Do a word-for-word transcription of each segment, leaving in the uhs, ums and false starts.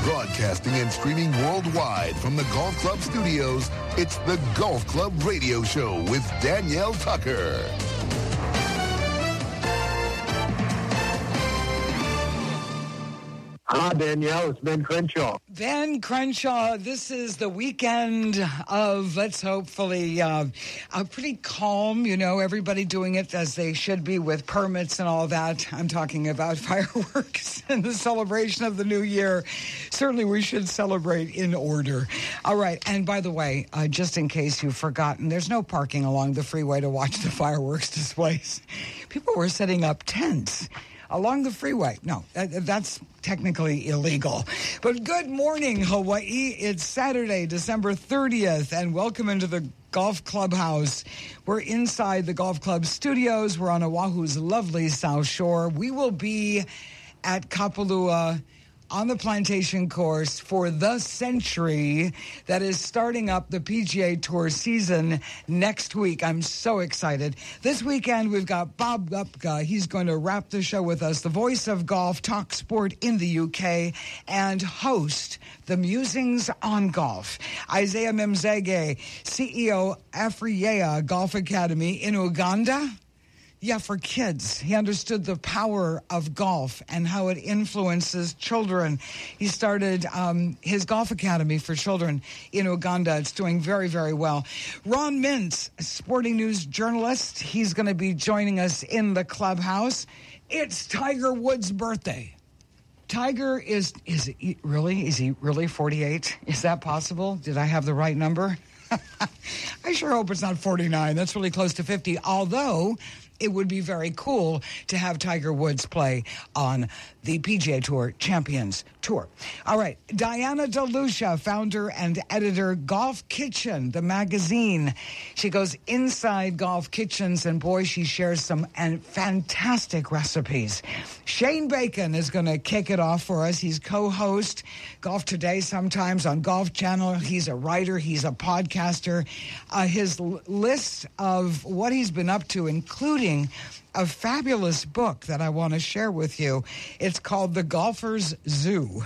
Broadcasting and streaming worldwide from the Golf Club studios, it's the Golf Club Radio Show with Danielle Tucker. Hi, Danielle. It's Ben Crenshaw. Ben Crenshaw, this is the weekend of, let's hopefully, uh, uh, pretty calm, you know, everybody doing it as they should be with permits and all that. I'm talking about fireworks and the celebration of the new year. Certainly we should celebrate in order. All right. And by the way, uh, just in case you've forgotten, there's no parking along the freeway to watch the fireworks displays. People were setting up tents along the freeway. No, that, that's technically illegal. But good morning, Hawaii. It's Saturday, December thirtieth, and welcome into the Golf Clubhouse. We're inside the Golf Club studios. We're on Oahu's lovely South Shore. We will be at Kapalua on the plantation course for the century that is starting up the P G A Tour season next week. I'm so excited. This weekend, we've got Bob Gupka. He's going to wrap the show with us, the voice of golf, talk sport in the U K, and host the Musings on Golf. Isaiah Mimzege, C E O, Afriyea Golf Academy in Uganda. Yeah, for kids. He understood the power of golf and how it influences children. He started um, his golf academy for children in Uganda. It's doing very, very well. Ron Mintz, sporting news journalist. He's going to be joining us in the clubhouse. It's Tiger Woods' birthday. Tiger is, is he really, is he really forty-eight? Is that possible? Did I have the right number? I sure hope it's not forty-nine. That's really close to fifty, although it would be very cool to have Tiger Woods play on the P G A Tour Champions Tour. All right, Diana DeLucia, founder and editor, Golf Kitchen, the magazine. She goes inside golf kitchens, and boy, she shares some and fantastic recipes. Shane Bacon is going to kick it off for us. He's co-host Golf Today sometimes on Golf Channel. He's a writer. He's a podcaster. Uh, his l- list of what he's been up to, including a fabulous book that I want to share with you. It's called The Golfer's Zoo.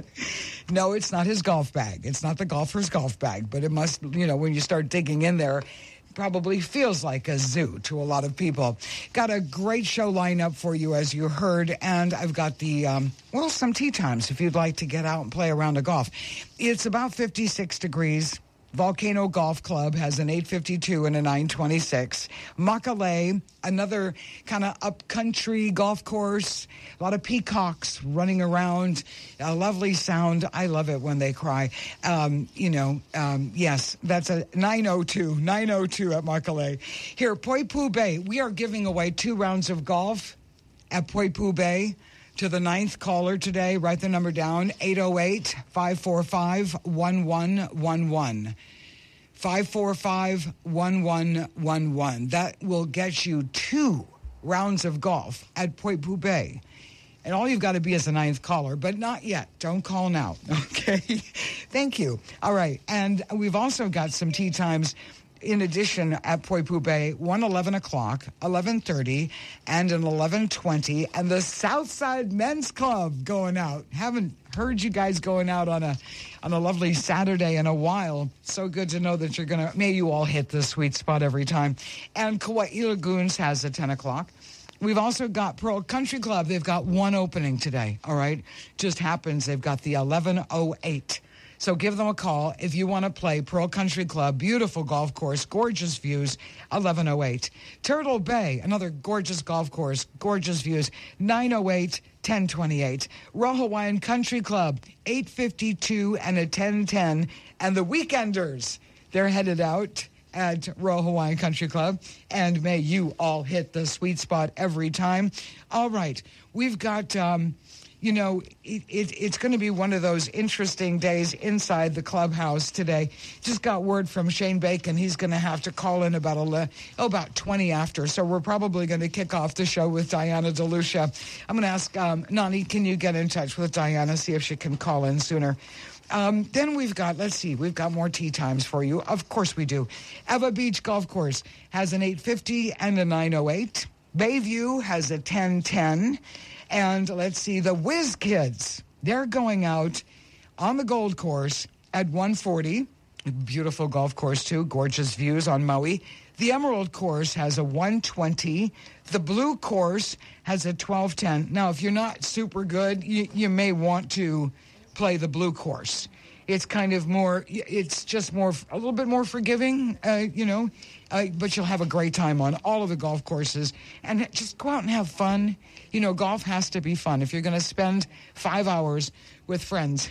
No, it's not his golf bag. It's not the golfer's golf bag, but it must, you know, when you start digging in there, probably feels like a zoo to a lot of people. Got a great show lineup for you, as you heard, and I've got the, um, well, some tea times if you'd like to get out and play a round of golf. It's about fifty-six degrees. Volcano Golf Club has an eight fifty-two and a nine twenty-six. Makale, another kind of up-country golf course. A lot of peacocks running around. A lovely sound. I love it when they cry. Um, you know, um, yes, that's a nine oh two. nine oh two at Makale. Here, Poipu Bay. We are giving away two rounds of golf at Poipu Bay. To the ninth caller today, write the number down, eight oh eight, five four five, one one one one. five four five, one one one one. That will get you two rounds of golf at Poipu Bay. And all you've got to be is the ninth caller, but not yet. Don't call now, okay? Thank you. All right, and we've also got some tea times in addition at Poipu Bay, one eleven o'clock, eleven thirty, and an eleven twenty, and the Southside Men's Club going out. Haven't heard you guys going out on a on a lovely Saturday in a while. So good to know that you're going to, may you all hit the sweet spot every time. And Kauai Lagoons has at ten o'clock. We've also got Pearl Country Club. They've got one opening today, all right? Just happens they've got the eleven oh eight. So give them a call if you want to play Pearl Country Club. Beautiful golf course, gorgeous views, eleven oh eight. Turtle Bay, another gorgeous golf course, gorgeous views, nine oh eight, ten twenty-eight. Royal Hawaiian Country Club, eight fifty-two and a ten ten. And the Weekenders, they're headed out at Royal Hawaiian Country Club. And may you all hit the sweet spot every time. All right, we've got... Um, You know, it, it, it's going to be one of those interesting days inside the clubhouse today. Just got word from Shane Bacon. He's going to have to call in about a, oh, about twenty after. So we're probably going to kick off the show with Diana DeLucia. I'm going to ask, um, Nani, can you get in touch with Diana, see if she can call in sooner? Um, then we've got, let's see, we've got more tea times for you. Of course we do. Eva Beach Golf Course has an eight fifty and a nine oh eight. Bayview has a ten ten. And let's see, the Whiz Kids, they're going out on the Gold Course at one forty. Beautiful golf course, too. Gorgeous views on Maui. The Emerald Course has a one twenty. The Blue Course has a twelve ten. Now, if you're not super good, you, you may want to play the Blue Course. It's kind of more, it's just more, a little bit more forgiving, uh, you know, uh, but you'll have a great time on all of the golf courses. And just go out and have fun. You know, golf has to be fun. If you're going to spend five hours with friends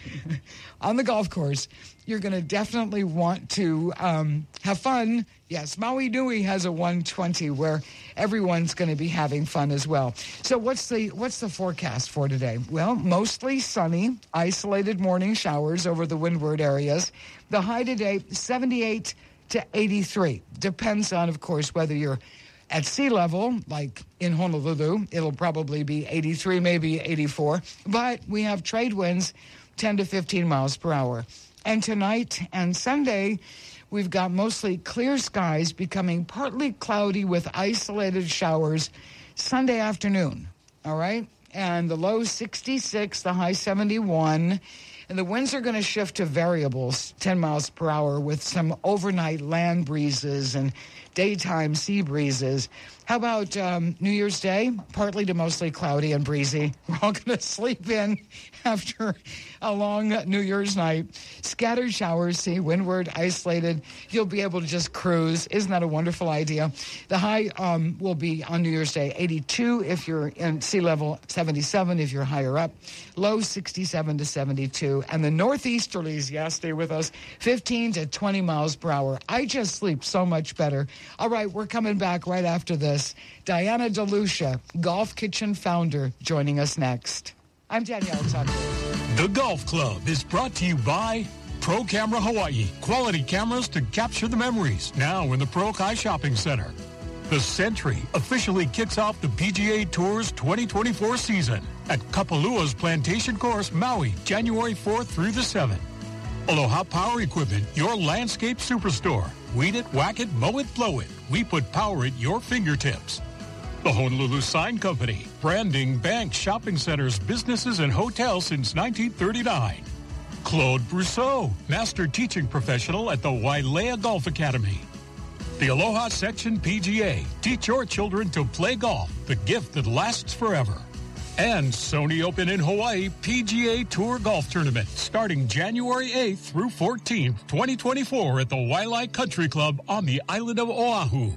on the golf course, you're going to definitely want to um, have fun. Yes, Maui Nui has a one twenty where everyone's going to be having fun as well. So what's the what's the forecast for today? Well, mostly sunny, isolated morning showers over the windward areas. The high today, seventy-eight to eighty-three. Depends on, of course, whether you're at sea level, like in Honolulu. It'll probably be eighty-three, maybe eighty-four. But we have trade winds, ten to fifteen miles per hour. And tonight and Sunday, we've got mostly clear skies becoming partly cloudy with isolated showers Sunday afternoon, all right? And the low sixty-six, the high seventy-one. And the winds are going to shift to variables, ten miles per hour, with some overnight land breezes and daytime sea breezes. How about um, New Year's Day? Partly to mostly cloudy and breezy. We're all going to sleep in after a long New Year's night. Scattered showers, see, windward, isolated. You'll be able to just cruise. Isn't that a wonderful idea? The high um, will be on New Year's Day, eighty-two if you're in sea level, seventy-seven if you're higher up. Low sixty-seven to seventy-two. And the northeasterlies, yeah, stay with us, fifteen to twenty miles per hour. I just sleep so much better. All right, we're coming back right after this. Diana DeLucia, Golf Kitchen founder, joining us next. I'm Danielle Tucker. The Golf Club is brought to you by Pro Camera Hawaii. Quality cameras to capture the memories. Now in the Pro-Kai Shopping Center. The Century officially kicks off the P G A Tour's twenty twenty-four season at Kapalua's Plantation Course, Maui, January fourth through the seventh. Aloha Power Equipment, your landscape superstore. Weed it, whack it, mow it, blow it. We put power at your fingertips. The Honolulu Sign Company, branding banks, shopping centers, businesses, and hotels since nineteen thirty-nine. Claude Brousseau, master teaching professional at the Wailea Golf Academy. The Aloha Section P G A, teach your children to play golf, the gift that lasts forever. And Sony Open in Hawaii P G A Tour Golf Tournament starting January eighth through fourteenth, twenty twenty-four at the Wailea Country Club on the island of Oahu.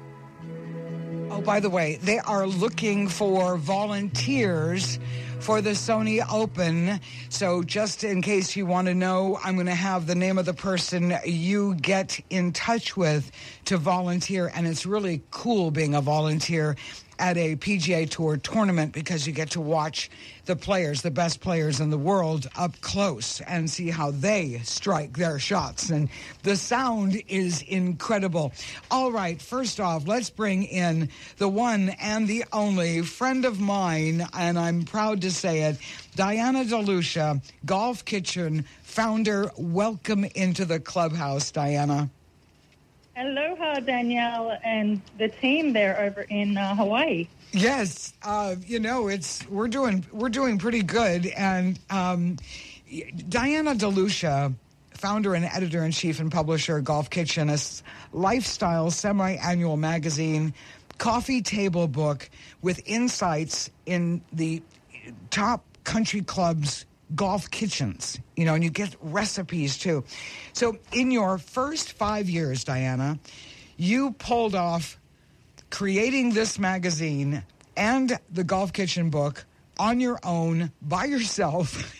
Oh, by the way, they are looking for volunteers for the Sony Open. So just in case you want to know, I'm going to have the name of the person you get in touch with to volunteer. And it's really cool being a volunteer at a P G A Tour tournament because you get to watch the players, the best players in the world, up close and see how they strike their shots. And the sound is incredible. All right, first off, let's bring in the one and the only friend of mine, and I'm proud to say it, Diana DeLucia, Golf Kitchen founder. Welcome into the clubhouse, Diana. Aloha, Danielle, and the team there over in uh, Hawaii. Yes, uh, you know it's we're doing we're doing pretty good, and um, Diana DeLucia, founder and editor-in-chief and publisher of Golf Kitchen, a lifestyle semi-annual magazine, coffee table book with insights in the top country clubs. Golf kitchens, you know, and you get recipes too. So in your first five years, Diana, you pulled off creating this magazine and the Golf Kitchen book on your own, by yourself.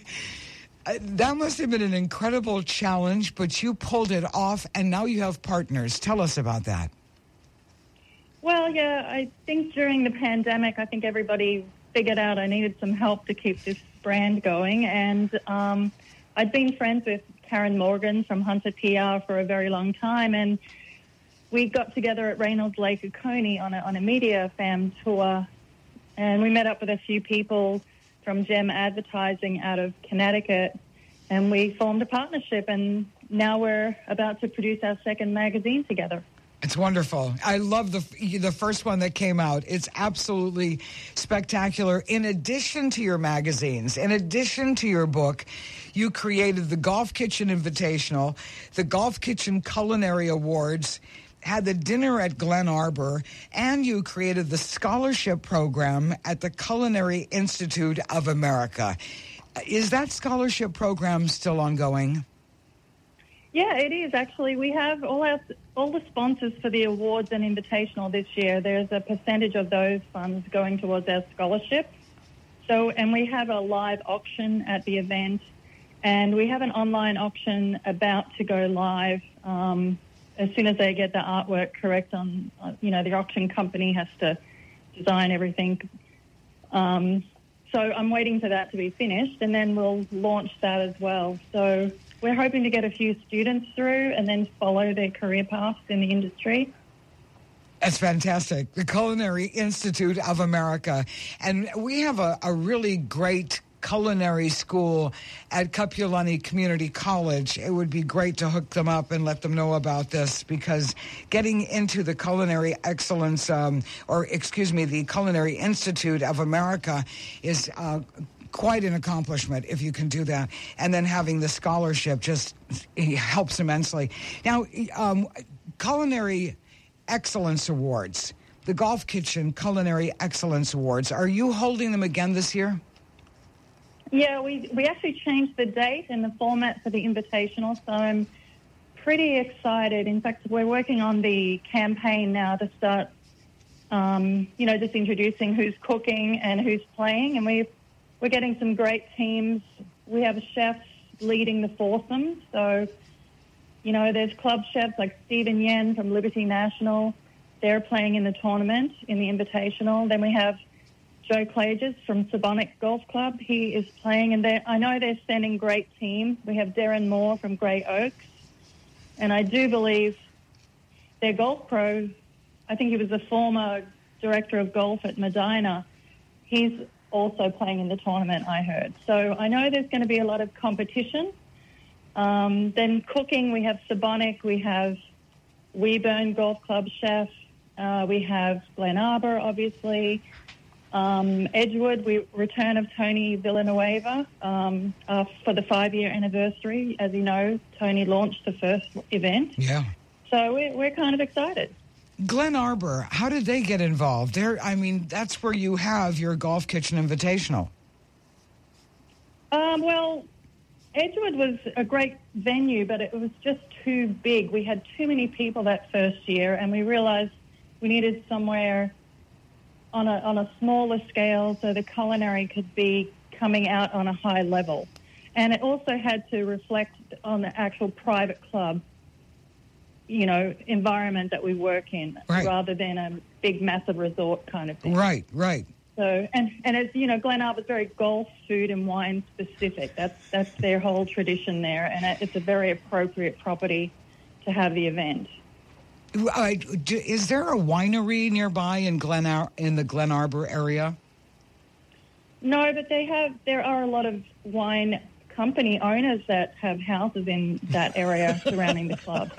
That must have been an incredible challenge, but you pulled it off, and now you have partners. Tell us about that. Well, yeah, I think during the pandemic, I think everybody figured out I needed some help to keep this brand going, and um, I'd been friends with Karen Morgan from Hunter P R for a very long time, and we got together at Reynolds Lake Oconee on a, on a media fam tour, and we met up with a few people from Gem Advertising out of Connecticut, and we formed a partnership, and now we're about to produce our second magazine together. It's wonderful. I love the the first one that came out. It's absolutely spectacular. In addition to your magazines, in addition to your book, You created the Golf Kitchen Invitational, the Golf Kitchen Culinary Awards, had the dinner at Glen Arbor, and you created the scholarship program at the Culinary Institute of America. Is that scholarship program still ongoing? Yeah, it is actually. We have all our all the sponsors for the awards and invitational this year. There's a percentage of those funds going towards our scholarship. So, and we have a live auction at the event, and we have an online auction about to go live. Um, as soon as they get the artwork correct on, uh, you know, the auction company has to design everything. Um, so I'm waiting for that to be finished, and then we'll launch that as well. So we're hoping to get a few students through and then follow their career paths in the industry. That's fantastic. The Culinary Institute of America. And we have a, a really great culinary school at Kapiolani Community College. It would be great to hook them up and let them know about this, because getting into the Culinary Excellence, um, or excuse me, the Culinary Institute of America is uh, quite an accomplishment if you can do that. And then having the scholarship just helps immensely. Now, um, Culinary Excellence Awards, the Golf Kitchen Culinary Excellence Awards, are you holding them again this year? Yeah, we, we actually changed the date and the format for the invitational, so I'm pretty excited. In fact, we're working on the campaign now to start, um, you know, just introducing who's cooking and who's playing, and we've, we're getting some great teams. We have chefs leading the foursome, so, you know, there's club chefs like Stephen Yen from Liberty National. They're playing in the tournament, in the invitational. Then we have Joe Clages from Sabonic Golf Club. He is playing, and I know they're sending great teams. We have Darren Moore from Grey Oaks, and I do believe their golf pro, I think he was the former director of golf at Medina, he's also playing in the tournament, I heard. So I know there's going to be a lot of competition. Um, then cooking, we have Sabonic, we have Weeburn Golf Club chef, uh, we have Glen Arbor, obviously. Um, Edgewood, we return of Tony Villanueva um, uh, for the five-year anniversary. As you know, Tony launched the first event. Yeah. So we're, we're kind of excited. Glen Arbor, how did they get involved? There, I mean, that's where you have your Golf Kitchen Invitational. Um, well, Edgewood was a great venue, but it was just too big. We had too many people that first year, and we realized we needed somewhere on a on a smaller scale so the culinary could be coming out on a high level. And it also had to reflect on the actual private club, you know, environment that we work in, right, rather than a big, massive resort kind of thing. Right, right. So, and, and as you know, Glen Arbor is very golf, food and wine specific. That's, that's their whole tradition there, and it's a very appropriate property to have the event. Uh, is there a winery nearby in Glen Ar- in the Glen Arbor area? No, but they have. There are a lot of wine company owners that have houses in that area surrounding the club,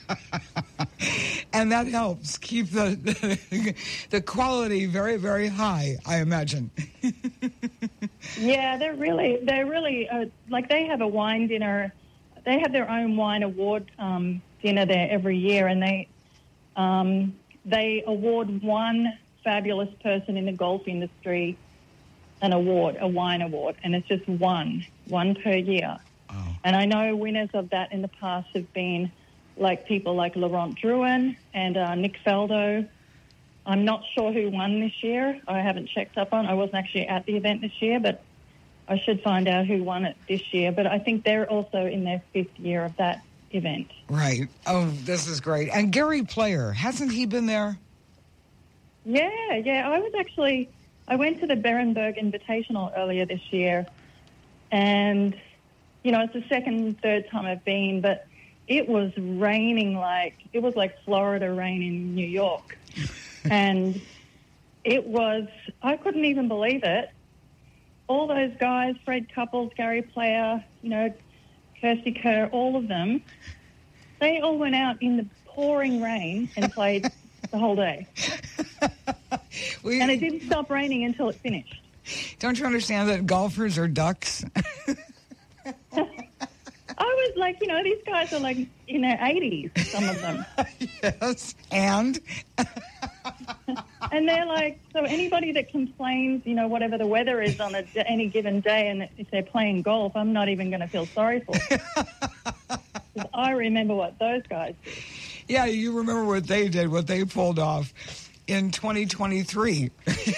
and that helps keep the the, the quality very, very high, I imagine. Yeah, they're really they're really uh, like they have a wine dinner. They have their own wine award um, dinner there every year, and they. Um, they award one fabulous person in the golf industry an award, a wine award, and it's just one, one per year. Oh. And I know winners of that in the past have been like people like Laurent Drouin and uh, Nick Faldo. I'm not sure who won this year. I haven't checked up on. I wasn't actually at the event this year, but I should find out who won it this year. But I think they're also in their fifth year of that event. Right. Oh, this is great. And Gary Player, hasn't he been there? Yeah, yeah. I was actually, I went to the Berenberg Invitational earlier this year, and, you know, it's the second, third time I've been, but it was raining like, it was like Florida rain in New York. And it was, I couldn't even believe it. All those guys, Fred Couples, Gary Player, you know, Kirsty Kerr, all of them, they all went out in the pouring rain and played the whole day. we, and it didn't stop raining until it finished. Don't you understand that golfers are ducks? was like, you know, these guys are like in their eighties, some of them. Yes, and? And they're like, so anybody that complains, you know, whatever the weather is on a, any given day, and if they're playing golf, I'm not even going to feel sorry for them. 'Cause I remember what those guys did. Yeah, you remember what they did, what they pulled off in twenty twenty-three.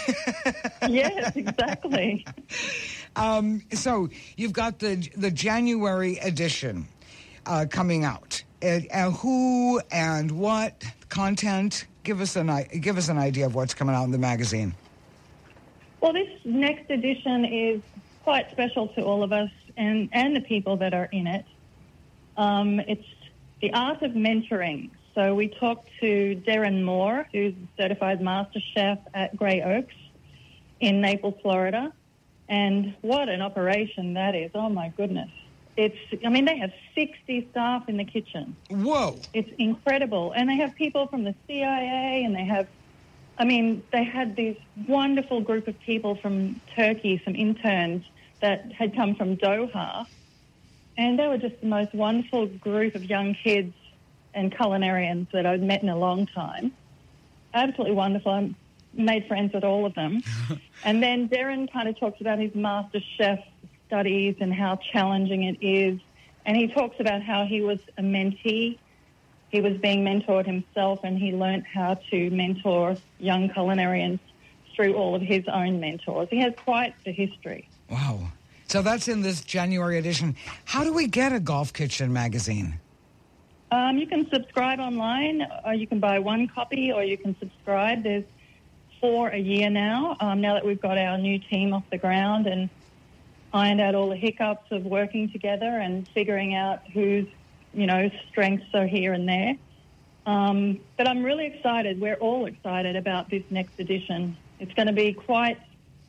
Yes, exactly. Um, so you've got the the January edition uh, coming out. And, and who and what content? Give us an give us an idea of what's coming out in the magazine. Well, this next edition is quite special to all of us and, and the people that are in it. Um, it's the art of mentoring. So we talked to Darren Moore, who's a certified master chef at Grey Oaks in Naples, Florida. And what an operation that is. Oh, my goodness. It's, I mean, they have sixty staff in the kitchen. Whoa. It's incredible. And they have people from the C I A, and they have, I mean, they had this wonderful group of people from Turkey, some interns that had come from Doha. And they were just the most wonderful group of young kids and culinarians that I've met in a long time. Absolutely wonderful. I made friends with all of them. And then Darren kind of talks about his master chef studies and how challenging it is. And he talks about how he was a mentee. He was being mentored himself, and he learned how to mentor young culinarians through all of his own mentors. He has quite the history. Wow. So that's in this January edition. How do we get a Golf Kitchen magazine? Um, you can subscribe online, or you can buy one copy, or you can subscribe. There's four a year now, um, now that we've got our new team off the ground and ironed out all the hiccups of working together and figuring out whose, you know, strengths are here and there. Um, but I'm really excited. We're all excited about this next edition. It's going to be quite,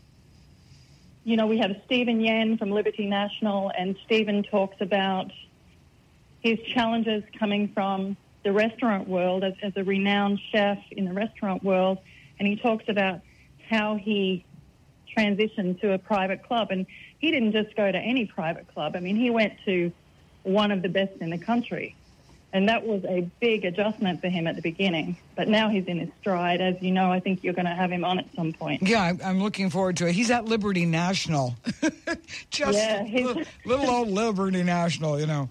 you know, we have Stephen Yen from Liberty National, and Stephen talks about his challenges coming from the restaurant world as, as a renowned chef in the restaurant world. And he talks about how he transitioned to a private club. And he didn't just go to any private club. I mean, he went to one of the best in the country. And that was a big adjustment for him at the beginning. But now he's in his stride. As you know, I think you're going to have him on at some point. Yeah, I'm looking forward to it. He's at Liberty National. Just yeah, little, little old Liberty National, you know.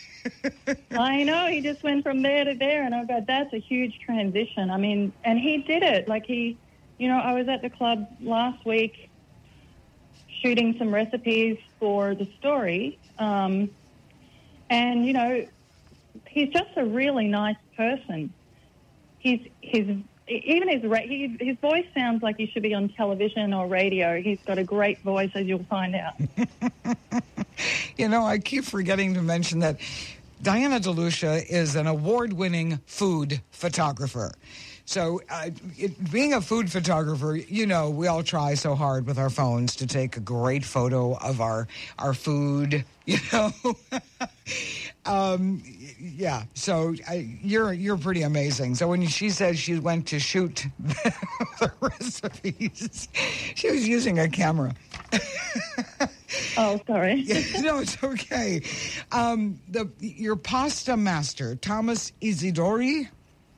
I know. He just went from there to there. And I go, that's a huge transition. I mean, and he did it. Like he, you know, I was at the club last week shooting some recipes for the story. Um, and, you know, he's just a really nice person. He's his even his he, his voice sounds like he should be on television or radio. He's got a great voice, as you'll find out. You know, I keep forgetting to mention that Diana DeLucia is an award-winning food photographer. So uh, it, being a food photographer, you know, we all try so hard with our phones to take a great photo of our our food, you know. um, yeah, so I, you're you're pretty amazing. So when she said she went to shoot the recipes, she was using a camera. Oh, sorry. Yeah, no, it's okay. Um, the your pasta master, Thomas Isidori.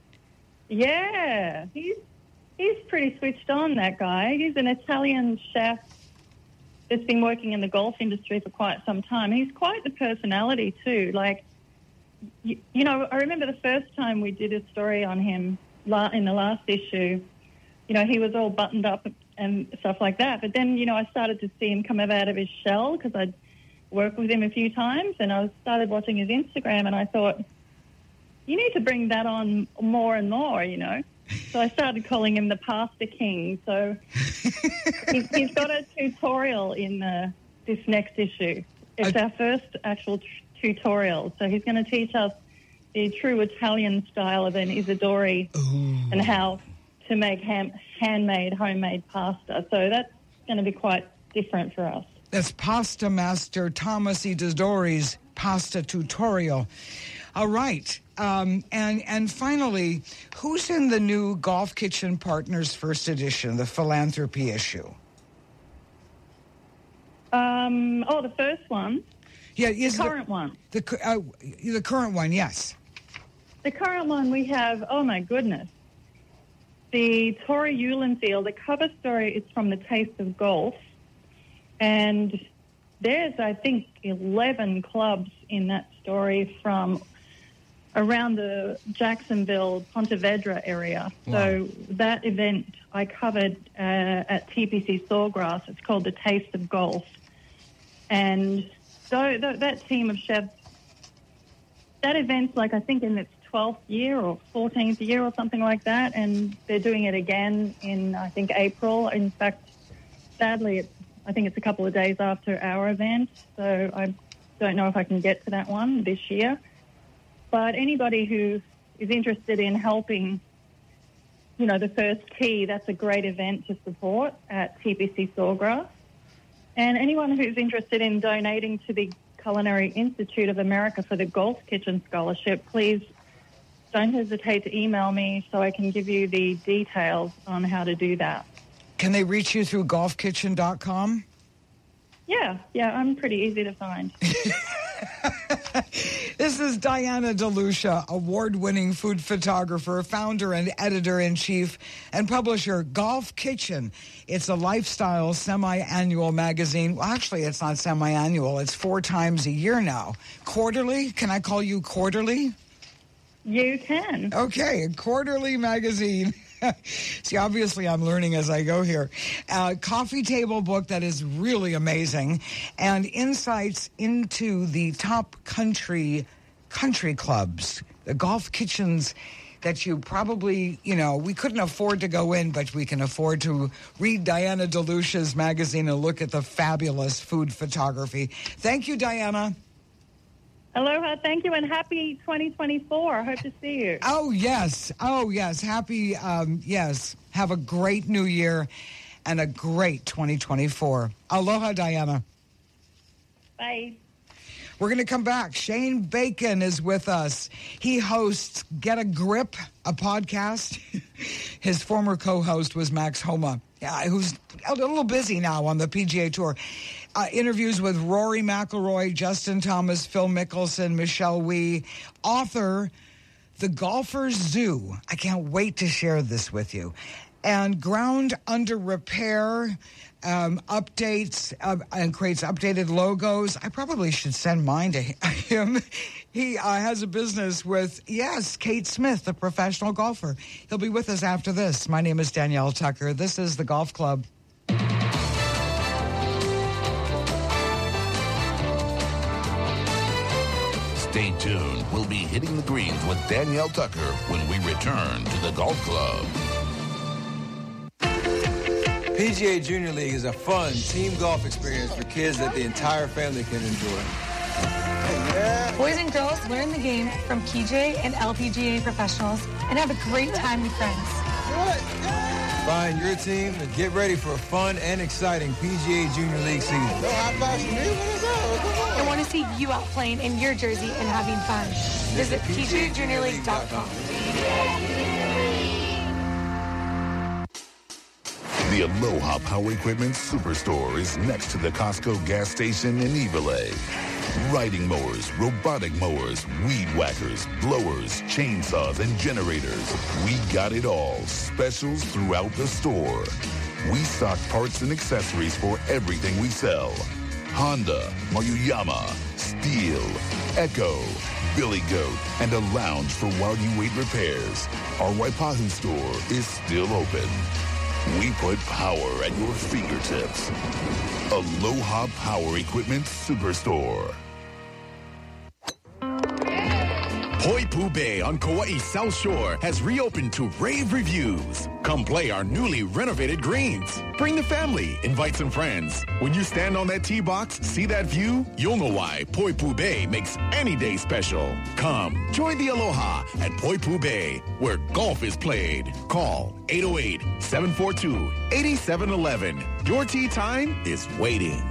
Yeah, he's he's pretty switched on, that guy. He's an Italian chef that's been working in the golf industry for quite some time. He's quite the personality too. Like, you, you know, I remember the first time we did a story on him la- in the last issue, you know, he was all buttoned up and stuff like that. But then, you know, I started to see him come out of his shell because I'd worked with him a few times, and I started watching his Instagram, and I thought, you need to bring that on more and more, you know. So I started calling him the Pasta King. So he's, he's got a tutorial in uh, this next issue. It's I... our first actual t- tutorial. So he's going to teach us the true Italian style of an Isidori Ooh. And how to make ham- handmade, homemade pasta. So that's going to be quite different for us. That's Pasta Master Thomas Isidori's pasta tutorial. All right. Um, and and finally, who's in the new Golf Kitchen Partners First Edition, the philanthropy issue? Um, oh, the first one? Yeah, is the current one. The uh, the current one, yes. The current one we have. Oh my goodness, the Tori Eulenfield. The cover story is from The Taste of Golf, and there's I think eleven clubs in that story from around the Jacksonville, Ponte Vedra area. Wow. So that event I covered uh, at T P C Sawgrass. It's called The Taste of Golf. And so th- that team of chefs, that event's like I think in its twelfth year or fourteenth year or something like that. And they're doing it again in, I think, April. In fact, sadly, it's, I think it's a couple of days after our event. So I don't know if I can get to that one this year. But anybody who is interested in helping, you know, the first tee, that's a great event to support at T P C Sawgrass. And anyone who's interested in donating to the Culinary Institute of America for the Golf Kitchen Scholarship, please don't hesitate to email me so I can give you the details on how to do that. Can they reach you through golf kitchen dot com? Yeah, yeah, I'm pretty easy to find. This is Diana DeLucia, award-winning food photographer, founder and editor-in-chief, and publisher, Golf Kitchen. It's a lifestyle semi-annual magazine. Well, actually, it's not semi-annual. It's four times a year now. Quarterly? Can I call you quarterly? You can. Okay, a quarterly magazine. See, obviously I'm learning as I go here. Uh, coffee table book that is really amazing, and insights into the top country country clubs, the golf kitchens that you probably, you know, we couldn't afford to go in, but we can afford to read Diana DeLucia's magazine and look at the fabulous food photography. Thank you, Diana. Aloha, thank you, and happy twenty twenty-four. I hope to see you. Oh, yes. Oh, yes. Happy, um, yes. Have a great new year and a great twenty twenty-four. Aloha, Diana. Bye. We're going to come back. Shane Bacon is with us. He hosts Get a Grip, a podcast. His former co-host was Max Homa, yeah, who's a little busy now on the P G A Tour. Uh, interviews with Rory McIlroy, Justin Thomas, Phil Mickelson, Michelle Wie, author, The Golfer's Zoo. I can't wait to share this with you. And Ground Under Repair um, updates uh, and creates updated logos. I probably should send mine to him. He uh, has a business with, yes, Kate Smith, the professional golfer. He'll be with us after this. My name is Danielle Tucker. This is The Golf Club. Stay tuned. We'll be hitting the greens with Danielle Tucker when we return to the Golf Club. P G A Junior League is a fun team golf experience for kids that the entire family can enjoy. Yeah. Boys and girls learn the game from P G A and L P G A professionals and have a great time with friends. Find your team and get ready for a fun and exciting P G A Junior League season. I want to see you out playing in your jersey and having fun. Visit P G A Junior League dot com. The Aloha Power Equipment Superstore is next to the Costco gas station in Evelay. Riding mowers, robotic mowers, weed whackers, blowers, chainsaws, and generators. We got it all. Specials throughout the store. We stock parts and accessories for everything we sell. Honda, Maruyama, Steel, Echo, Billy Goat, and a lounge for while you wait repairs. Our Waipahu store is still open. We put power at your fingertips. Aloha Power Equipment Superstore. Poipu Bay on Kauai's South Shore has reopened to rave reviews. Come play our newly renovated greens. Bring the family, invite some friends. When you stand on that tee box, see that view, you'll know why Poipu Bay makes any day special. Come, join the Aloha at Poipu Bay, where golf is played. Call eight oh eight, seven four two, eight seven one one. Your tee time is waiting.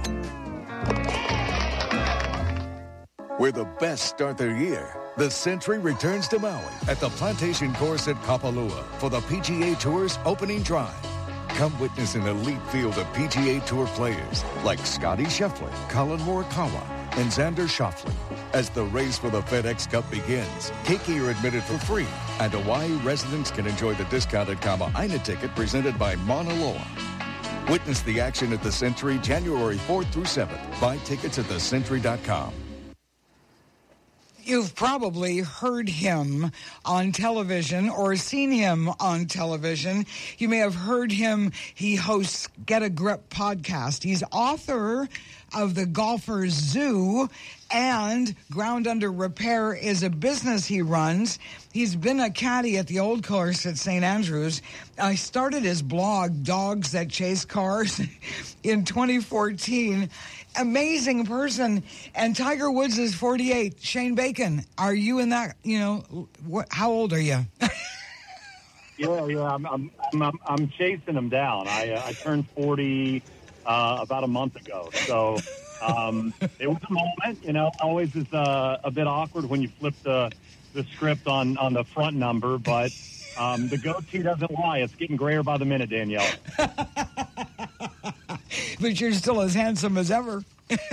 Where the best start their year. The Century returns to Maui at the Plantation Course at Kapalua for the P G A Tour's opening drive. Come witness an elite field of P G A Tour players like Scotty Scheffler, Colin Morikawa, and Xander Schauffele. As the race for the FedEx Cup begins, Keiki are admitted for free, and Hawaii residents can enjoy the discounted Kama-Aina ticket presented by Mauna Loa. Witness the action at the Century January fourth through seventh. Buy tickets at the century dot com. You've probably heard him on television or seen him on television. You may have heard him. He hosts Get a Grip podcast. He's author of The Golfer's Zoo, and Ground Under Repair is a business he runs. He's been a caddy at the old course at Saint Andrews. I started his blog, Dogs That Chase Cars, in twenty fourteen. Amazing person. And Tiger Woods is forty-eight. Shane Bacon, are you in that, you know, what, how old are you? yeah, yeah, I'm, I'm, I'm, I'm chasing him down. I, uh, I turned forty uh, about a month ago. So um, it was a moment, you know, always is uh, a bit awkward when you flip the, the script on, on the front number, but um, the goatee doesn't lie. It's getting grayer by the minute, Danielle. But you're still as handsome as ever.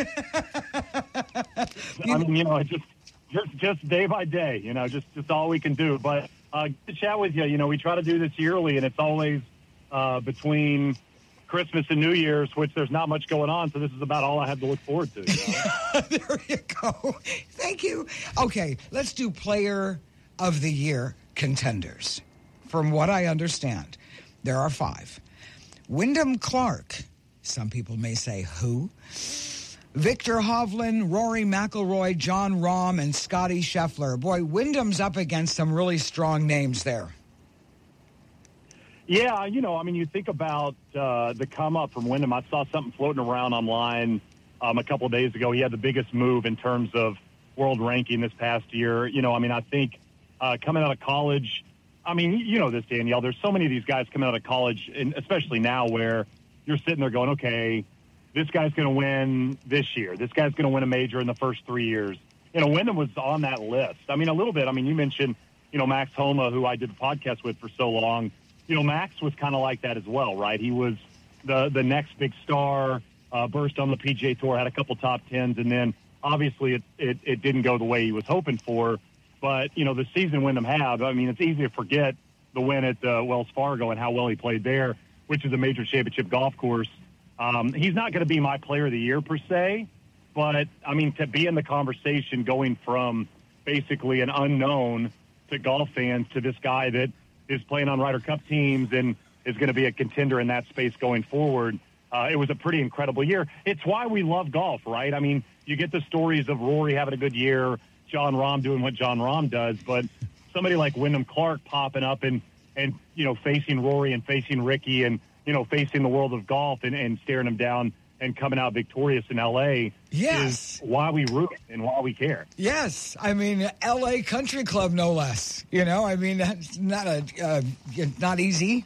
I mean, you know, just just just day by day, you know, just just all we can do. But uh, to chat with you, you know, we try to do this yearly, and it's always uh, between Christmas and New Year's, which there's not much going on. So this is about all I have to look forward to. You know? There you go. Thank you. Okay, let's do Player of the Year contenders. From what I understand, there are five. Wyndham Clark. Some people may say who? Victor Hovland, Rory McIlroy, John Rahm, and Scotty Scheffler. Boy, Wyndham's up against some really strong names there. Yeah, you know, I mean, you think about uh, the come up from Wyndham. I saw something floating around online um, a couple of days ago. He had the biggest move in terms of world ranking this past year. You know, I mean, I think uh, coming out of college, I mean, you know this, Danielle, there's so many of these guys coming out of college, and especially now where you're sitting there going, okay, this guy's going to win this year. This guy's going to win a major in the first three years. You know, Wyndham was on that list. I mean, a little bit. I mean, you mentioned, you know, Max Homa, who I did a podcast with for so long. You know, Max was kind of like that as well, right? He was the the next big star, uh, burst on the P G A Tour, had a couple top tens, and then obviously it, it, it didn't go the way he was hoping for. But, you know, the season Wyndham had, I mean, it's easy to forget the win at uh, Wells Fargo and how well he played there, which is a major championship golf course. Um, he's not going to be my player of the year per se, but, I mean, to be in the conversation going from basically an unknown to golf fans to this guy that is playing on Ryder Cup teams and is going to be a contender in that space going forward, uh, it was a pretty incredible year. It's why we love golf, right? I mean, you get the stories of Rory having a good year, John Rahm doing what John Rahm does, but somebody like Wyndham Clark popping up and, and you know, facing Rory and facing Ricky and, you know, facing the world of golf and, and staring him down and coming out victorious in L A yes. is why we root and why we care. Yes. I mean, L A Country Club, no less. You know, I mean, that's not a uh, not easy.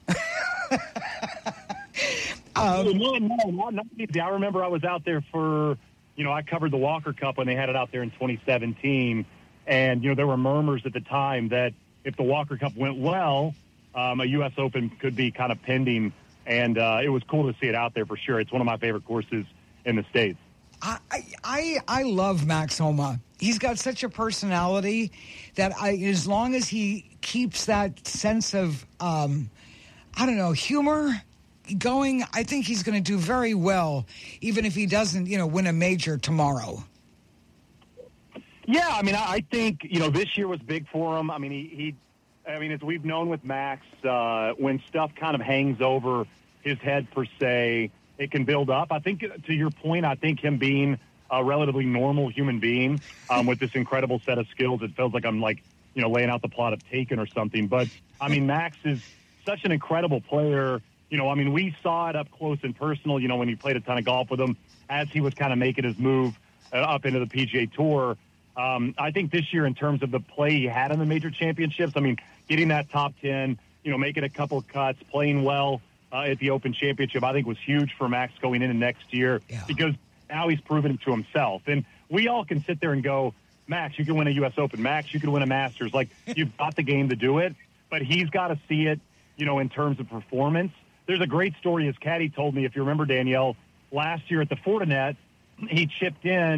um, no, no, not, not easy. I remember I was out there for, you know, I covered the Walker Cup when they had it out there in twenty seventeen. And, you know, there were murmurs at the time that if the Walker Cup went well, um, a U S Open could be kind of pending. And uh, it was cool to see it out there for sure. It's one of my favorite courses in the States. I I, I love Max Homa. He's got such a personality that I, as long as he keeps that sense of, um, I don't know, humor going, I think he's going to do very well, even if he doesn't, you know, win a major tomorrow. Yeah, I mean, I think, you know, this year was big for him. I mean, he, he I mean, as we've known with Max, uh, when stuff kind of hangs over his head, per se, it can build up. I think, to your point, I think him being a relatively normal human being um, with this incredible set of skills, it feels like I'm, like, you know, laying out the plot of Taken or something. But, I mean, Max is such an incredible player. You know, I mean, we saw it up close and personal, you know, when you played a ton of golf with him as he was kind of making his move uh, up into the P G A Tour. Um, I think this year, in terms of the play he had in the major championships, I mean, getting that top ten, you know, making a couple of cuts, playing well uh, at the Open Championship, I think was huge for Max going into next year yeah. because now he's proven it to himself. And we all can sit there and go, Max, you can win a U S Open. Max, you can win a Masters. Like, you've got the game to do it, but he's got to see it, you know, in terms of performance. There's a great story his caddy told me, if you remember, Danielle, last year at the Fortinet, he chipped in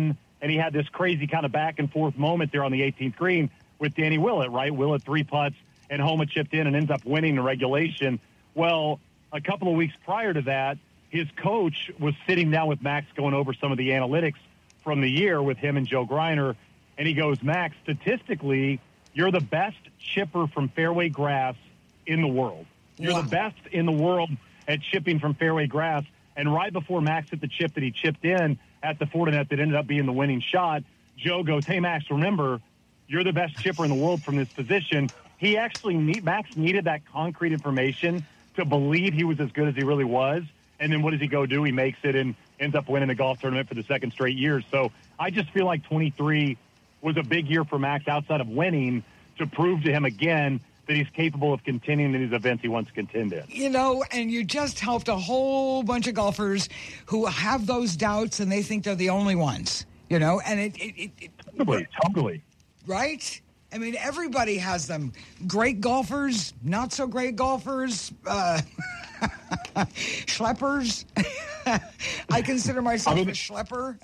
and he had this crazy kind of back and forth moment there on the eighteenth green with Danny Willett, right? Willett three putts, and Homa chipped in and ends up winning the regulation. Well, a couple of weeks prior to that, his coach was sitting down with Max going over some of the analytics from the year with him and Joe Greiner, and he goes, Max, statistically, you're the best chipper from fairway grass in the world. You're wow. the best in the world at chipping from fairway grass. And right before Max hit the chip that he chipped in at the Fortinet that ended up being the winning shot, Joe goes, hey, Max, remember, you're the best chipper in the world from this position. He actually, need, Max needed that concrete information to believe he was as good as he really was. And then what does he go do? He makes it and ends up winning the golf tournament for the second straight year. So I just feel like twenty-three was a big year for Max outside of winning to prove to him again that he's capable of contending in these events he wants to contend in. You know, and you just helped a whole bunch of golfers who have those doubts and they think they're the only ones, you know, and it... it, it, it totally, totally. Right? I mean, everybody has them. Great golfers, not so great golfers, uh, schleppers. I consider myself I mean, a schlepper.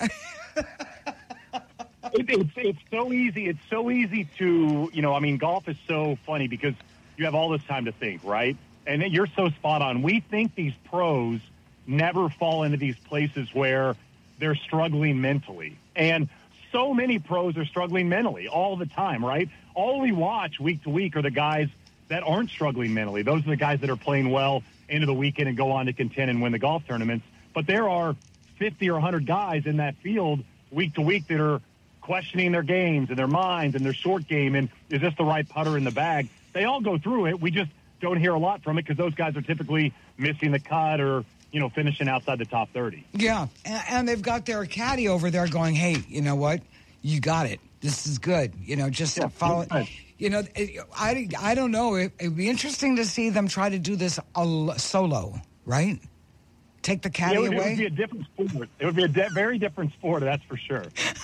It, it's it's so easy. It's so easy to, you know, I mean, golf is so funny because you have all this time to think, right? And you're so spot on. We think these pros never fall into these places where they're struggling mentally. And so many pros are struggling mentally all the time, right? All we watch week to week are the guys that aren't struggling mentally. Those are the guys that are playing well into the weekend and go on to contend and win the golf tournaments. But there are fifty or one hundred guys in that field week to week that are questioning their games and their minds and their short game, and is this the right putter in the bag? They all go through it. We just don't hear a lot from it because those guys are typically missing the cut or, you know, finishing outside the top thirty. Yeah, and, and they've got their caddy over there going, hey, you know what? You got it. This is good. You know, just yeah, follow it. You know, I, I don't know. It would be interesting to see them try to do this solo, right? Take the caddy yeah, it would, away? It would be a different sport. It would be a de- very different sport, that's for sure.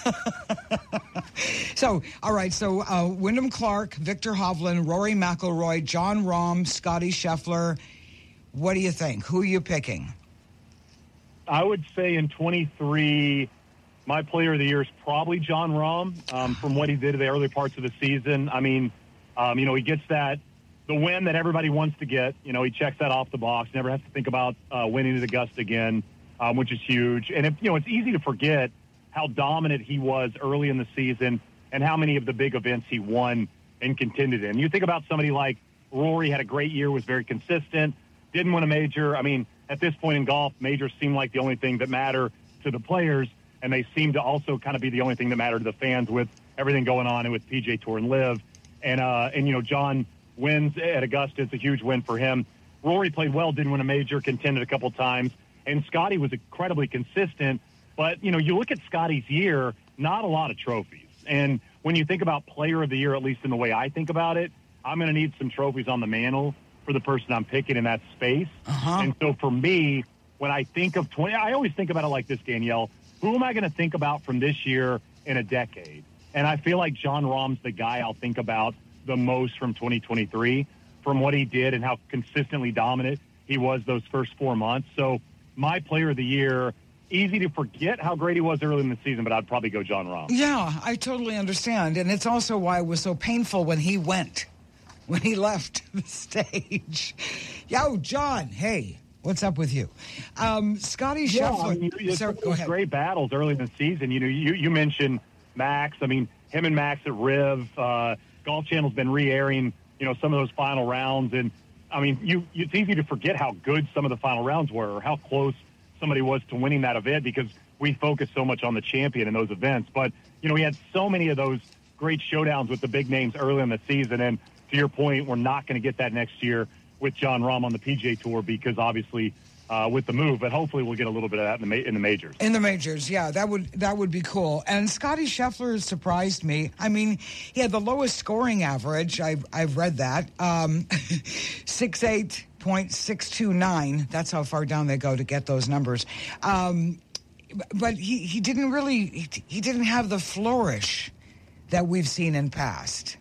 So, all right, so uh, Wyndham Clark, Victor Hovland, Rory McIlroy, John Rahm, Scotty Scheffler. What do you think? Who are you picking? I would say in twenty-three, my player of the year is probably John Rahm um, from what he did in the early parts of the season. I mean, um, you know, he gets that, the win that everybody wants to get. You know, he checks that off the box, never has to think about uh, winning at Augusta again, um, which is huge. And, if, you know, it's easy to forget how dominant he was early in the season and how many of the big events he won and contended in. You think about somebody like Rory, had a great year, was very consistent, didn't win a major. I mean, at this point in golf, majors seem like the only thing that matter to the players, and they seem to also kind of be the only thing that matter to the fans with everything going on and with P G A Tour and Live. And, uh, and you know, John wins at Augusta. It's a huge win for him. Rory played well, didn't win a major, contended a couple times. And Scotty was incredibly consistent. But, you know, you look at Scotty's year, not a lot of trophies. And when you think about player of the year, at least in the way I think about it, I'm going to need some trophies on the mantle for the person I'm picking in that space. Uh-huh. And so for me, when I think of twenty, I always think about it like this, Danielle. Who am I going to think about from this year in a decade? And I feel like John Rahm's the guy I'll think about the most from twenty twenty-three, from what he did and how consistently dominant he was those first four months. So my player of the year, easy to forget how great he was early in the season, but I'd probably go John Rahm. Yeah, I totally understand. And it's also why it was so painful when he went, when he left the stage. Yo, John, hey, what's up with you? Um, Scotty yeah, Scheffler. I mean, it's Sorry, go ahead. Great battles early in the season. You know, you, you mentioned Max. I mean, him and Max at Riv, uh, Golf Channel's been re-airing, you know, some of those final rounds. And, I mean, you, it's easy to forget how good some of the final rounds were or how close somebody was to winning that event because we focus so much on the champion in those events. But, you know, we had so many of those great showdowns with the big names early in the season. And to your point, we're not going to get that next year with John Rahm on the P G A Tour because obviously uh, with the move, but hopefully we'll get a little bit of that in the, ma- in the majors. In the majors, yeah, that would that would be cool. And Scotty Scheffler surprised me. I mean, he had the lowest scoring average. I've I've read that, um, six eight point six two nine. That's how far down they go to get those numbers. Um, but he, he didn't really he, he didn't have the flourish that we've seen in past.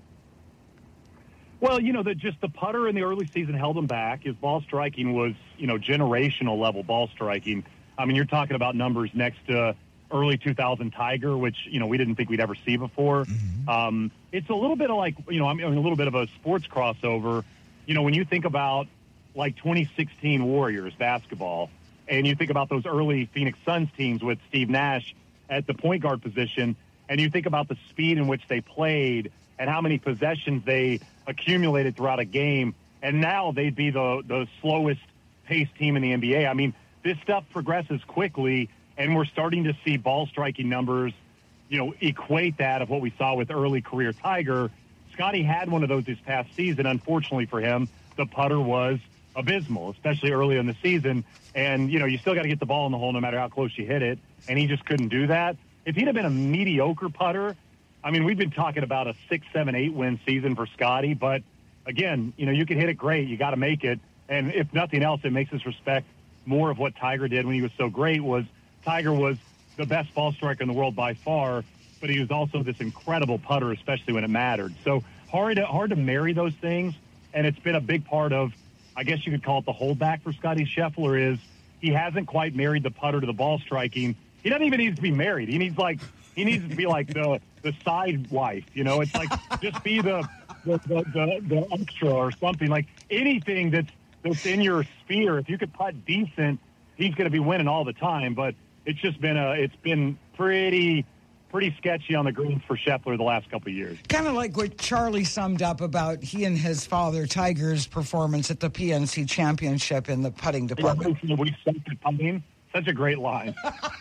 Well, you know, the, just the putter in the early season held him back. His ball striking was, you know, generational level ball striking. I mean, you're talking about numbers next to early two thousand Tiger, which, you know, we didn't think we'd ever see before. Mm-hmm. Um, it's a little bit of like, you know, I mean, a little bit of a sports crossover. You know, when you think about like twenty sixteen Warriors basketball, and you think about those early Phoenix Suns teams with Steve Nash at the point guard position, and you think about the speed in which they played and how many possessions they accumulated throughout a game, and now they'd be the, the slowest paced team in the N B A. I mean, this stuff progresses quickly, and we're starting to see ball striking numbers, you know, equate that of what we saw with early career Tiger. Scotty had one of those this past season. Unfortunately for him, the putter was abysmal, especially early in the season. And, you know, you still got to get the ball in the hole no matter how close you hit it, and he just couldn't do that. If he'd have been a mediocre putter, I mean, we've been talking about a six, seven, eight win season for Scotty, but again, you know, you can hit it great. You got to make it. And if nothing else, it makes us respect more of what Tiger did when he was so great. Was Tiger was the best ball striker in the world by far, but he was also this incredible putter, especially when it mattered. So hard to, hard to marry those things. And it's been a big part of, I guess you could call it the holdback for Scotty Scheffler, is he hasn't quite married the putter to the ball striking. He doesn't even need to be married. He needs like, he needs to be like the, the side wife, you know, it's like, just be the, the, the, the, the extra or something, like anything that's, that's in your sphere. If you could putt decent, he's going to be winning all the time. But it's just been a, it's been pretty, pretty sketchy on the greens for Scheffler the last couple of years. Kind of like what Charlie summed up about he and his father Tiger's performance at the P N C Championship in the putting department. Yeah, we sucked at putting. Such a great line.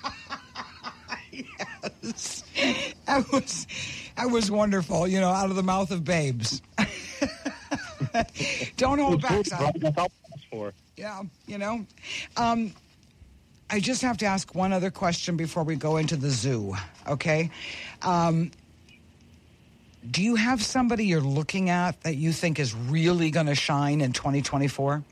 Yes, that was that was wonderful. You know, out of the mouth of babes. Don't hold back, son. That's all for. Yeah, you know. Um, I just have to ask one other question before we go into the zoo, okay? Um, do you have somebody you're looking at that you think is really going to shine in twenty twenty-four?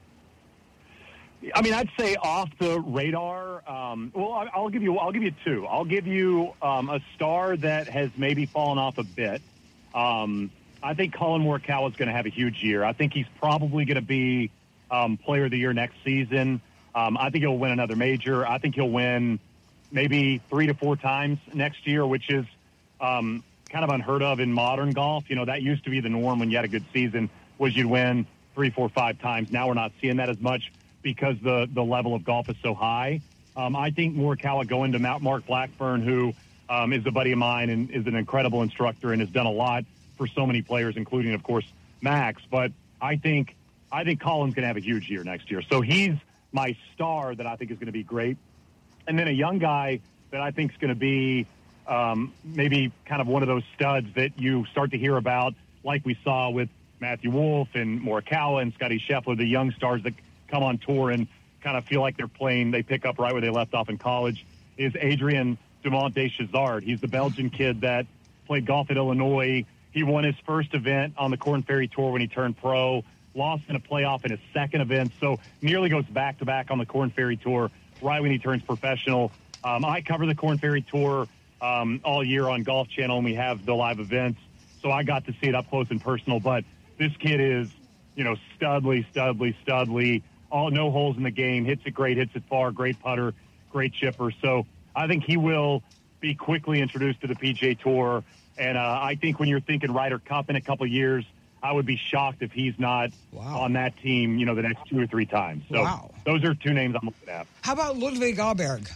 I mean, I'd say off the radar. Um, well, I'll give you. I'll give you two. I'll give you um, a star that has maybe fallen off a bit. Um, I think Colin Morikawa is going to have a huge year. I think he's probably going to be um, Player of the Year next season. Um, I think he'll win another major. I think he'll win maybe three to four times next year, which is um, kind of unheard of in modern golf. You know, that used to be the norm when you had a good season, was you'd win three, four, five times. Now we're not seeing that as much because the, the level of golf is so high. Um, I think Morikawa going to Mount Mark Blackburn, who um, is a buddy of mine and is an incredible instructor and has done a lot for so many players, including, of course, Max. But I think I think Colin's going to have a huge year next year. So he's my star that I think is going to be great. And then a young guy that I think is going to be um, maybe kind of one of those studs that you start to hear about, like we saw with Matthew Wolff and Morikawa and Scotty Scheffler, the young stars that come on tour and kind of feel like they're playing, they pick up right where they left off in college, is Adrian Dumont Deschazard. He's the Belgian kid that played golf at Illinois. He won his first event on the Korn Ferry Tour when he turned pro, lost in a playoff in his second event, so nearly goes back-to-back on the Korn Ferry Tour right when he turns professional. Um, I cover the Korn Ferry Tour um, all year on Golf Channel, and we have the live events, so I got to see it up close and personal. But this kid is, you know, studly, studly, studly, all no holes in the game, hits it great, hits it far, great putter, great chipper. So I think he will be quickly introduced to the P G A Tour. And uh, I think when you're thinking Ryder Cup in a couple of years, I would be shocked if he's not wow. on that team, you know, the next two or three times. So wow. those are two names I'm looking at. How about Ludwig Aberg?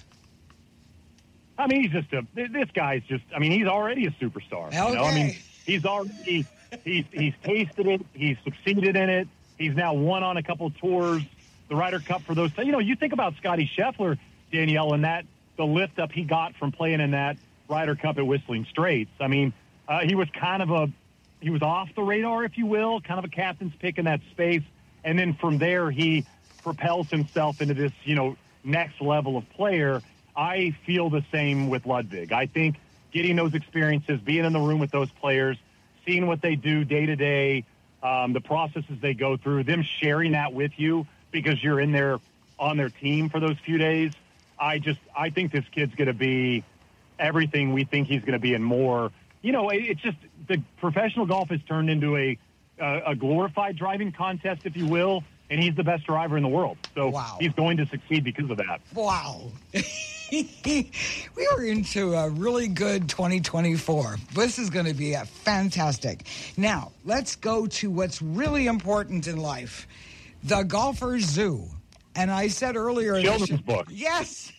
I mean, he's just a, this guy's just, I mean, he's already a superstar. Okay. You know? I mean, he's already, he's, he's tasted it. He's succeeded in it. He's now won on a couple of tours. The Ryder Cup for those, you know, you think about Scotty Scheffler, Danielle, and that, the lift up he got from playing in that Ryder Cup at Whistling Straits. I mean, uh, he was kind of a, he was off the radar, if you will, kind of a captain's pick in that space. And then from there, he propels himself into this, you know, next level of player. I feel the same with Ludwig. I think getting those experiences, being in the room with those players, seeing what they do day to day, um, the processes they go through, them sharing that with you because you're in there on their team for those few days. I just, I think this kid's going to be everything we think he's going to be and more. You know, it, it's just the professional golf has turned into a, uh, a glorified driving contest, if you will, and he's the best driver in the world. So wow. he's going to succeed because of that. Wow. We are into a really good twenty twenty-four. This is going to be a fantastic. Now, let's go to what's really important in life, the Golfers Zoo. And I said earlier... in the Children's show- book. Yes.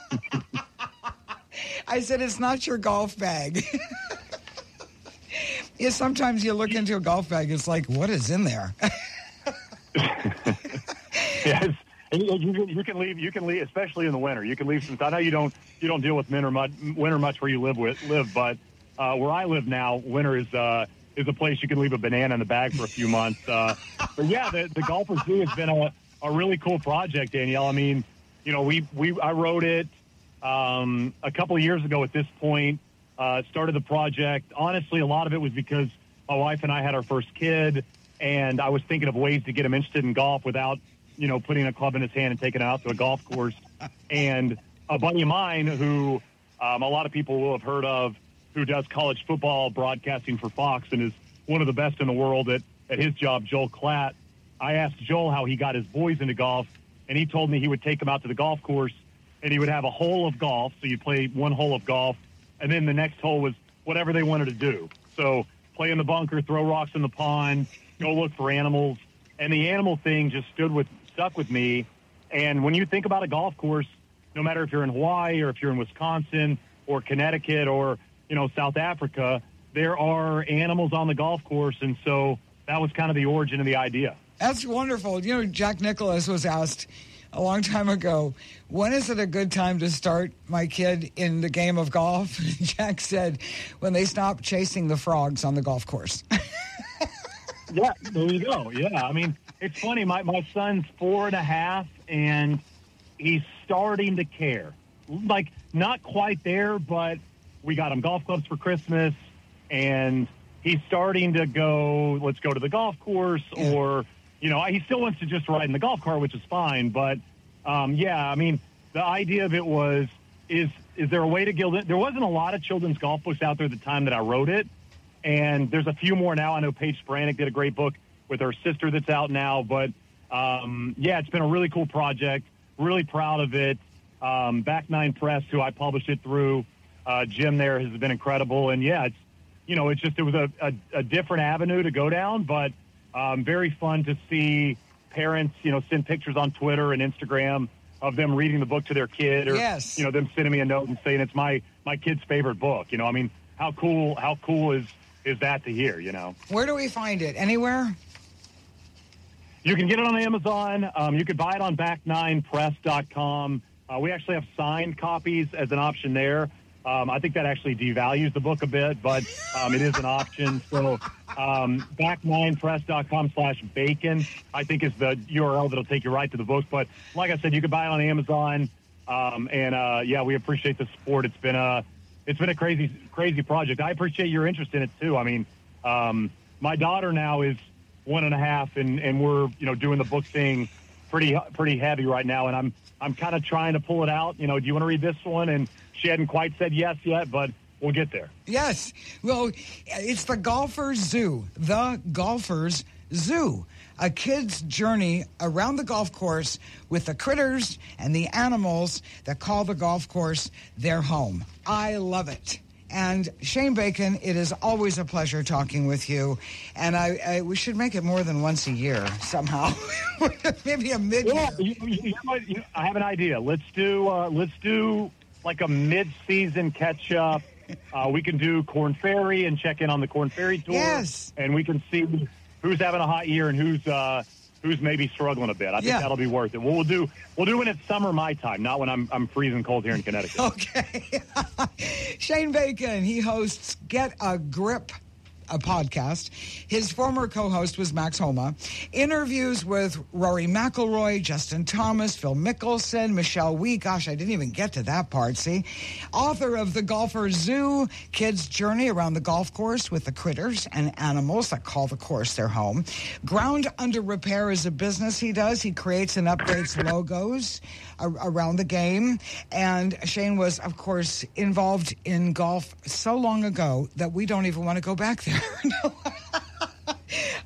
I said it's not your golf bag. Yeah, sometimes you look into a golf bag, it's like, what is in there? Yes. And you, you, you can leave. You can leave, especially in the winter. You can leave some. I know you don't. You don't deal with winter much. Winter much where you live with live, but uh, where I live now, winter is uh, is a place you can leave a banana in the bag for a few months. Uh, but yeah, the, the Golfers Zoo has been a, a really cool project, Danielle. I mean, you know, we we I wrote it um, a couple of years ago. At this point, uh, started the project. Honestly, a lot of it was because my wife and I had our first kid, and I was thinking of ways to get him interested in golf without, you know, putting a club in his hand and taking it out to a golf course. And a buddy of mine who um, a lot of people will have heard of, who does college football broadcasting for Fox and is one of the best in the world at, at his job, Joel Klatt. I asked Joel how he got his boys into golf, and he told me he would take them out to the golf course, and he would have a hole of golf, so you play one hole of golf, and then the next hole was whatever they wanted to do. So play in the bunker, throw rocks in the pond, go look for animals. And the animal thing just stood with stuck with me. And when you think about a golf course, no matter if you're in Hawaii or if you're in Wisconsin or Connecticut or, you know, South Africa, there are animals on the golf course. And so that was kind of the origin of the idea. That's wonderful. You know, Jack Nicklaus was asked a long time ago, when is it a good time to start my kid in the game of golf? Jack said, when they stop chasing the frogs on the golf course. Yeah, there you go. Yeah, I mean, it's funny. My, my son's four and a half, and he's starting to care. Like, not quite there, but we got him golf clubs for Christmas, and he's starting to go, let's go to the golf course, yeah. or, you know, he still wants to just ride in the golf cart, which is fine. But, um, yeah, I mean, the idea of it was, is is there a way to gild it? There wasn't a lot of children's golf books out there at the time that I wrote it. And there's a few more now. I know Paige Sprannick did a great book with her sister that's out now. But, um, yeah, it's been a really cool project. Really proud of it. Um, Back Nine Press, who I published it through, uh, Jim there has been incredible. And, yeah, it's, you know, it's just it was a, a, a different avenue to go down. But um, very fun to see parents, you know, send pictures on Twitter and Instagram of them reading the book to their kid. Or, yes. you know, them sending me a note and saying it's my, my kid's favorite book. You know, I mean, how cool, how cool is – is that to hear, you know? Where do we find it? Anywhere? You can get it on Amazon. Um, you could buy it on back nine press dot com. Uh, we actually have signed copies as an option there. Um, I think that actually devalues the book a bit, but um, it is an option. So um, back nine press dot com slash bacon, I think, is the U R L that'll take you right to the book. But like I said, you can buy it on Amazon. Um, and, uh, yeah, we appreciate the support. It's been a... It's been a crazy, crazy project. I appreciate your interest in it too. I mean, um, my daughter now is one and a half, and, and we're you know doing the book thing pretty pretty heavy right now. And I'm I'm kind of trying to pull it out. You know, do you want to read this one? And she hadn't quite said yes yet, but we'll get there. Yes. Well, it's the Golfers Zoo. The Golfers Zoo. A kid's journey around the golf course with the critters and the animals that call the golf course their home. I love it. And Shane Bacon, it is always a pleasure talking with you. And I, I we should make it more than once a year somehow. Maybe a mid-year. Yeah, you, you, you, I have an idea. Let's do uh, let's do like a mid-season catch-up. Uh, we can do Corn Ferry and check in on the Corn Ferry tour. Yes. And we can see who's having a hot year and who's uh, who's maybe struggling a bit. I think yeah. that'll be worth it. What we'll do, we'll do when it's summer my time, not when I'm I'm freezing cold here in Connecticut. Okay. Shane Bacon, he hosts Get a Grip, a podcast. His former co-host was Max Homa. Interviews with Rory McIlroy, Justin Thomas, Phil Mickelson, Michelle Wee. Gosh, I didn't even get to that part, see? Author of The Golfers Zoo, Kids' Journey Around the Golf Course with the Critters and Animals that call the course their home. Ground Under Repair is a business he does. He creates and updates logos around the game. And Shane was, of course, involved in golf so long ago that we don't even want to go back there.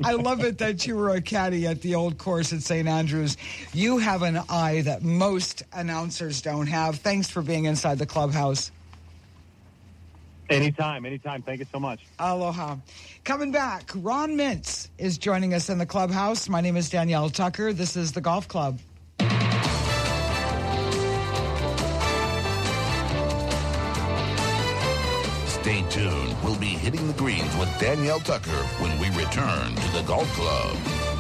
I love it that you were a caddy at the old course at Saint Andrews. You have an eye that most announcers don't have. Thanks for being inside the clubhouse. Anytime, anytime. Thank you so much. Aloha. Coming back, Ron Mintz is joining us in the clubhouse. My name is Danielle Tucker. This is the Golf Club. Stay tuned. We'll be hitting the greens with Danielle Tucker when we return to the Golf Club.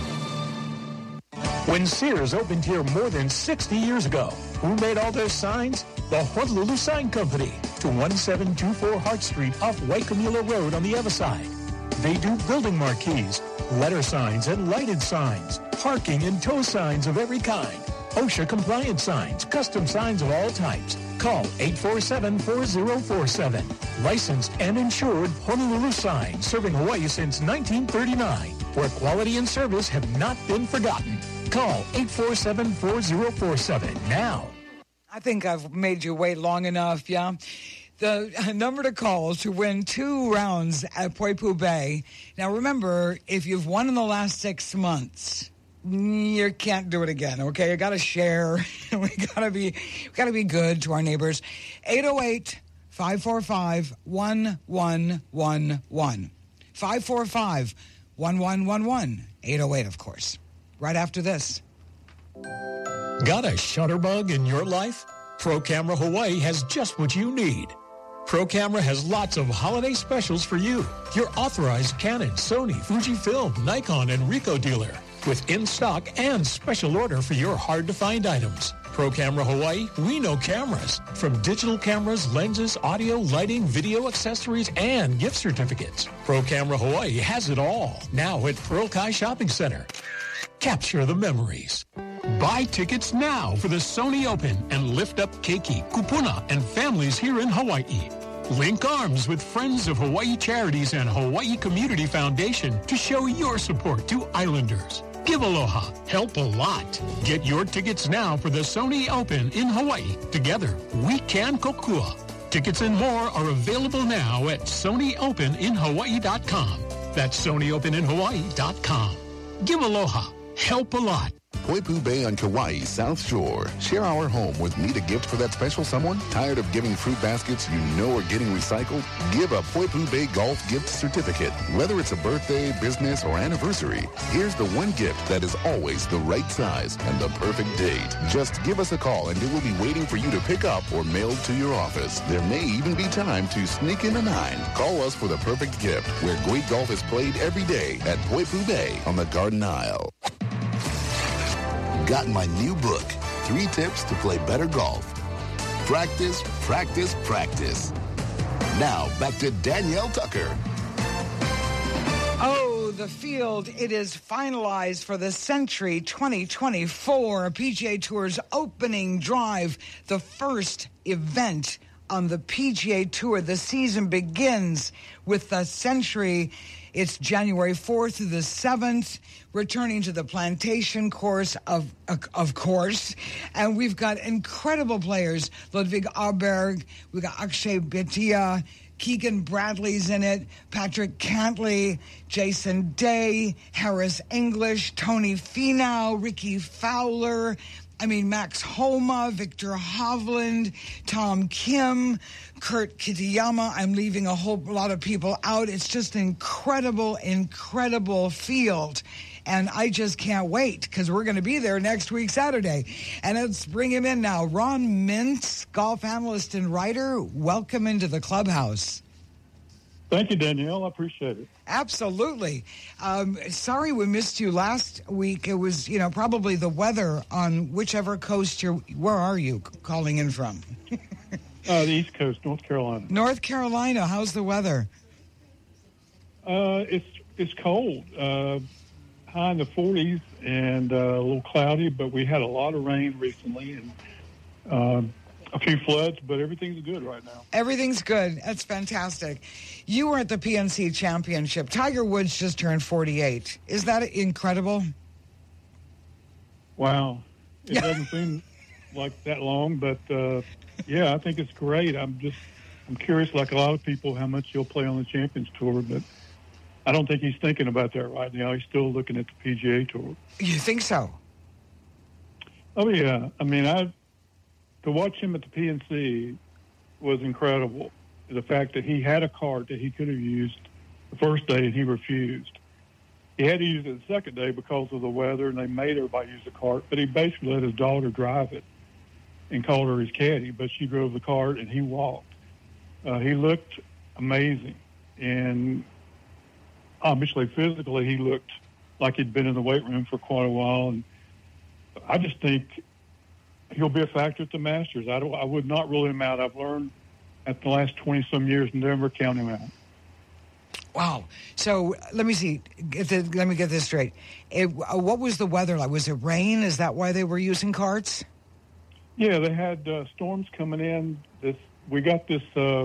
When Sears opened here more than sixty years ago, who made all those signs? The Honolulu Sign Company, to one seven two four Hart Street off Waikamula Road on the other side. They do building marquees, letter signs and lighted signs, parking and tow signs of every kind, OSHA compliant signs, custom signs of all types. Call eight four seven, four zero four seven. Licensed and insured Honolulu Sign, serving Hawaii since nineteen thirty-nine, where quality and service have not been forgotten. Call eight four seven, four zero four seven now. I think I've made you wait long enough, yeah? The number to call to win two rounds at Poipu Bay. Now, remember, if you've won in the last six months, you can't do it again, okay? You got to share. we got to be we got to be good to our neighbors. eight oh eight, five four five, one one one one. five four five, one one one one. eight oh eight, of course. Right after this. Got a shutterbug in your life? Pro Camera Hawaii has just what you need. Pro Camera has lots of holiday specials for you. Your authorized Canon, Sony, Fujifilm, Nikon, and Ricoh dealer with in-stock and special order for your hard-to-find items. Pro Camera Hawaii, we know cameras. From digital cameras, lenses, audio, lighting, video accessories, and gift certificates. Pro Camera Hawaii has it all. Now at Pearl Kai Shopping Center. Capture the memories. Buy tickets now for the Sony Open and lift up Keiki, Kupuna, and families here in Hawaii. Link arms with Friends of Hawaii Charities and Hawaii Community Foundation to show your support to Islanders. Give aloha. Help a lot. Get your tickets now for the Sony Open in Hawaii. Together, we can kokua. Tickets and more are available now at sony open in hawaii dot com. That's sony open in hawaii dot com. Give aloha. Help a lot. Poipu Bay on Kauai's South Shore. Share our home with Need a Gift for that special someone? Tired of giving fruit baskets you know are getting recycled? Give a Poipu Bay Golf Gift Certificate. Whether it's a birthday, business, or anniversary, here's the one gift that is always the right size and the perfect date. Just give us a call and it will be waiting for you to pick up or mailed to your office. There may even be time to sneak in a nine. Call us for the perfect gift, where great golf is played every day at Poipu Bay on the Garden Isle. Got my new book, Three Tips to Play Better Golf. Practice, practice, practice. Now, back to Danielle Tucker. Oh, the field, it is finalized for the Century twenty twenty-four P G A Tour's opening drive, the first event on the P G A Tour. The season begins with the Century. It's January fourth through the seventh, returning to the Plantation course, of of course. And we've got incredible players. Ludwig Aberg, we've got Akshay Bhatia, Keegan Bradley's in it, Patrick Cantley, Jason Day, Harris English, Tony Finau, Ricky Fowler, I mean, Max Homa, Victor Hovland, Tom Kim, Kurt Kitayama. I'm leaving a whole lot of people out. It's just an incredible, incredible field. And I just can't wait because we're going to be there next week, Saturday. And let's bring him in now. Ron Mintz, golf analyst and writer. Welcome into the clubhouse. Thank you, Danielle. I appreciate it. Absolutely. Um, sorry we missed you last week. It was, you know, probably the weather on whichever coast you're, where are you calling in from? uh, the East Coast, North Carolina. North Carolina. How's the weather? Uh, it's, it's cold. Uh, high in the forties and uh, a little cloudy, but we had a lot of rain recently and uh, a few floods, but everything's good right now. Everything's good. That's fantastic. You were at the P N C Championship. Tiger Woods just turned forty-eight. Is that incredible? Wow. It doesn't seem like that long, but uh, yeah, I think it's great. I'm just, I'm curious, like a lot of people, how much he'll play on the Champions Tour, but I don't think he's thinking about that right now. He's still looking at the P G A Tour. You think so? Oh, yeah. I mean, I to watch him at the P N C was incredible. The fact that he had a cart that he could have used the first day and he refused. He had to use it the second day because of the weather, and they made everybody use the cart, but he basically let his daughter drive it and called her his caddy, but she drove the cart and he walked. Uh, he looked amazing, and obviously physically he looked like he'd been in the weight room for quite a while, and I just think he'll be a factor at the Masters. I, don't, I would not rule him out. I've learned at the last twenty-some years never count him out. Wow. So let me see. Get the, let me get this straight. It, uh, what was the weather like? Was it rain? Is that why they were using carts? Yeah, they had uh, storms coming in. This we got this, uh,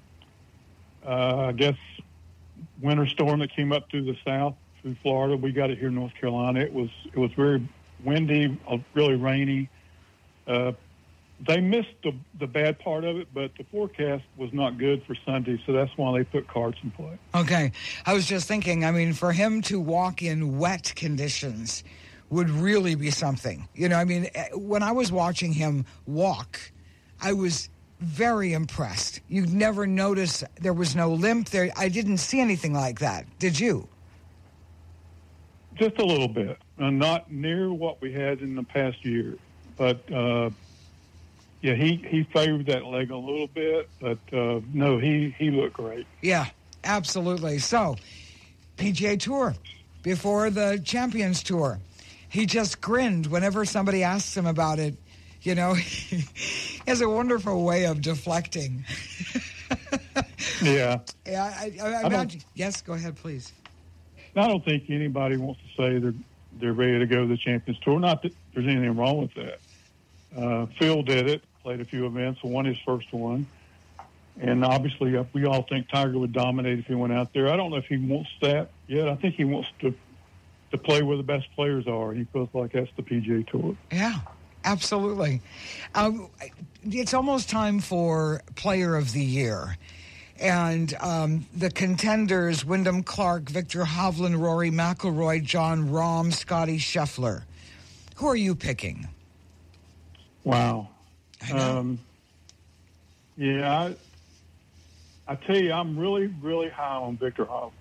uh, I guess, winter storm that came up through the south, through Florida. We got it here in North Carolina. It was it was very windy, uh, really rainy. Uh, They missed the, the bad part of it, but the forecast was not good for Sunday, so that's why they put carts in play. Okay. I was just thinking, I mean, for him to walk in wet conditions would really be something. You know, I mean, when I was watching him walk, I was very impressed. You'd never notice there was no limp there. I didn't see anything like that. Did you? Just a little bit. Uh, not near what we had in the past year, but... Uh, Yeah, he, he favored that leg a little bit, but uh, no, he, he looked great. Yeah, absolutely. So, P G A Tour, before the Champions Tour, he just grinned whenever somebody asks him about it. You know, he has a wonderful way of deflecting. Yeah. Yeah, I, I, I imagine. Yes, go ahead, please. I don't think anybody wants to say they're, they're ready to go to the Champions Tour. Not that there's anything wrong with that. Uh, Phil did it. Played a few events, won his first one. And obviously, uh, we all think Tiger would dominate if he went out there. I don't know if he wants that yet. I think he wants to to play where the best players are. He feels like that's the P G A Tour. Yeah, absolutely. Um, it's almost time for Player of the Year. And um, the contenders, Wyndham Clark, Victor Hovland, Rory McIlroy, Jon Rahm, Scotty Scheffler. Who are you picking? Wow. Um, yeah, I, I tell you, I'm really, really high on Victor Hovland.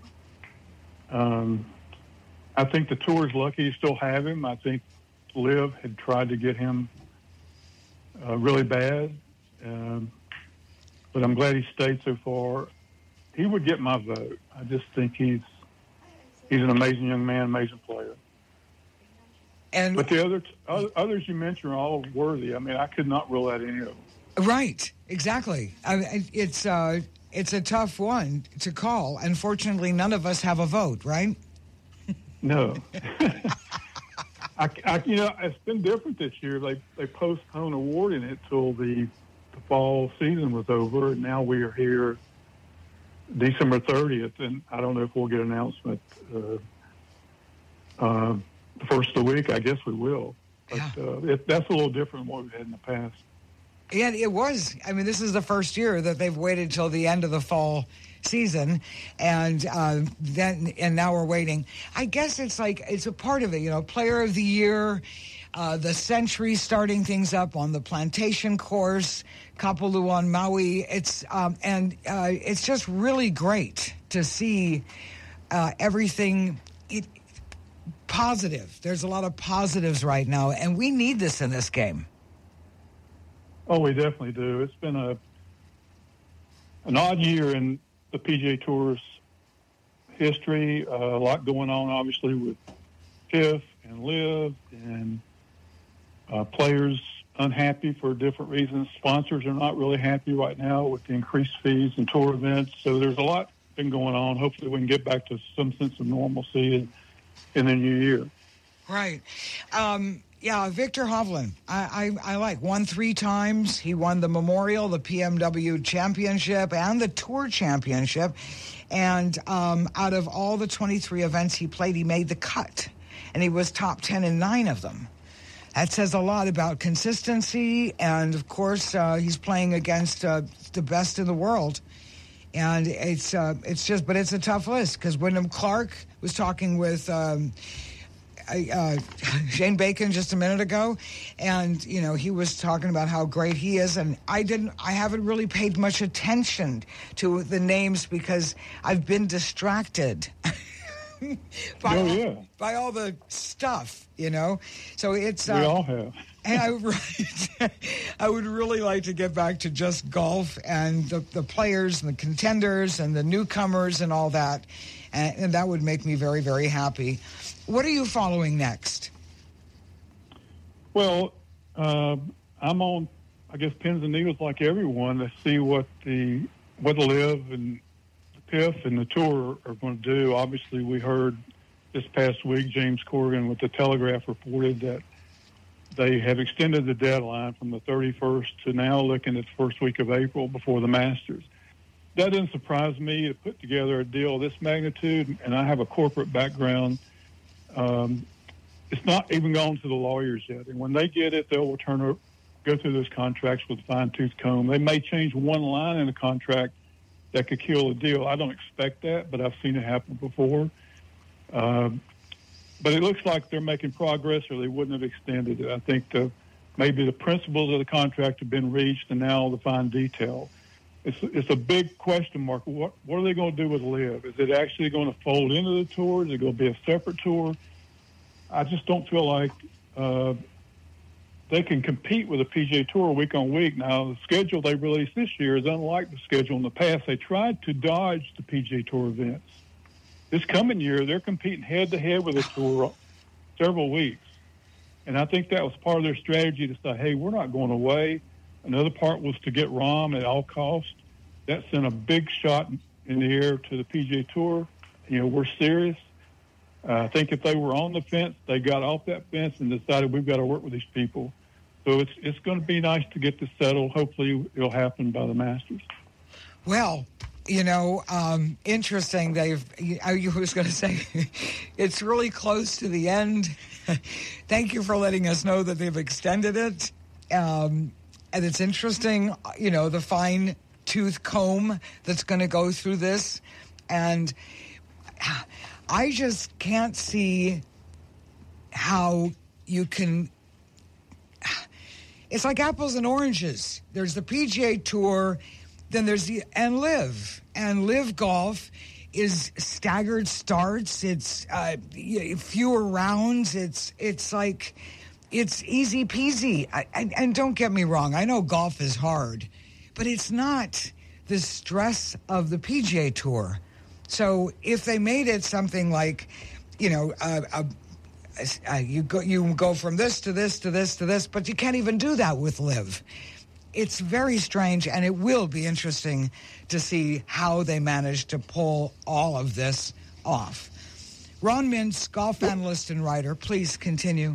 Um, I think the tour's lucky to still have him. I think Liv had tried to get him uh, really bad, um, but I'm glad he stayed so far. He would get my vote. I just think he's he's an amazing young man, amazing player. And but the other others you mentioned are all worthy. I mean, I could not rule out any of them. Right, exactly. I, it's uh, it's a tough one to call. Unfortunately, none of us have a vote, right? No. I, I, you know, it's been different this year. They they postponed awarding it till the, the fall season was over, and now we are here December thirtieth, and I don't know if we'll get an announcement. Uh, uh, The first of the week, I guess we will. But yeah. uh, it, that's a little different than what we've had in the past. Yeah, it was. I mean, this is the first year that they've waited till the end of the fall season, and uh, then and now we're waiting. I guess it's like it's a part of it, you know. Player of the Year, uh, the Century starting things up on the Plantation course, Kapalua on Maui. It's um, and uh, it's just really great to see uh, everything. It, Positive. There's a lot of positives right now, and we need this in this game. Oh, we definitely do. It's been a an odd year in the P G A Tour's history. Uh, a lot going on, obviously, with Tiff and Liv, and uh, players unhappy for different reasons. Sponsors are not really happy right now with the increased fees and tour events. So there's a lot been going on. Hopefully we can get back to some sense of normalcy and in the new year. Right. Um, yeah, Victor Hovland, I, I, I like. Won three times. He won the Memorial, the P M W Championship, and the Tour Championship. And um, out of all the twenty-three events he played, he made the cut. And he was top ten in nine of them. That says a lot about consistency. And, of course, uh, he's playing against uh, the best in the world And it's uh, it's just, but it's a tough list because Wyndham Clark was talking with um, uh, Shane Bacon just a minute ago, and you know he was talking about how great he is, and I didn't, I haven't really paid much attention to the names because I've been distracted by, oh, all, yeah. by all the stuff, you know. So it's we uh, all have. And I, right, I would really like to get back to just golf and the, the players and the contenders and the newcomers and all that. And, and that would make me very, very happy. What are you following next? Well, uh, I'm on, I guess, pins and needles like everyone to see what the what the Live and the P I F and the Tour are going to do. Obviously, we heard this past week James Corrigan with the Telegraph reported that they have extended the deadline from the thirty-first to now looking at the first week of April before the Masters. That doesn't surprise me to put together a deal of this magnitude, and I have a corporate background. Um, it's not even gone to the lawyers yet, and when they get it, they'll return, go through those contracts with a fine-tooth comb. They may change one line in the contract that could kill a deal. I don't expect that, but I've seen it happen before. Uh, But it looks like they're making progress, or they wouldn't have extended it. I think the, maybe the principles of the contract have been reached, and now the fine detail. It's it's a big question mark. What what are they going to do with Live? Is it actually going to fold into the tour? Is it going to be a separate tour? I just don't feel like uh, they can compete with the P G A Tour week on week. Now, the schedule they released this year is unlike the schedule in the past. They tried to dodge the P G A Tour events. This coming year, they're competing head-to-head with the Tour several weeks. And I think that was part of their strategy to say, hey, we're not going away. Another part was to get Rahm at all costs. That sent a big shot in the air to the P G A Tour. You know, we're serious. Uh, I think if they were on the fence, they got off that fence and decided we've got to work with these people. So it's it's going to be nice to get this settled. Hopefully it'll happen by the Masters. Well, you know, um, interesting. They've, I was going to say, it's really close to the end. Thank you for letting us know that they've extended it. Um, and it's interesting, you know, the fine tooth comb that's going to go through this. And I just can't see how you can. It's like apples and oranges. There's the P G A Tour. Then there's the, and Live. And Live Golf is staggered starts. It's uh, fewer rounds. It's it's like, it's easy peasy. I, and, and don't get me wrong, I know golf is hard, but it's not the stress of the P G A Tour. So if they made it something like, you know, uh, uh, uh, you go you go from this to this to this to this, but you can't even do that with Live. It's very strange, and it will be interesting to see how they manage to pull all of this off. Ron Mintz, golf analyst and writer, please continue.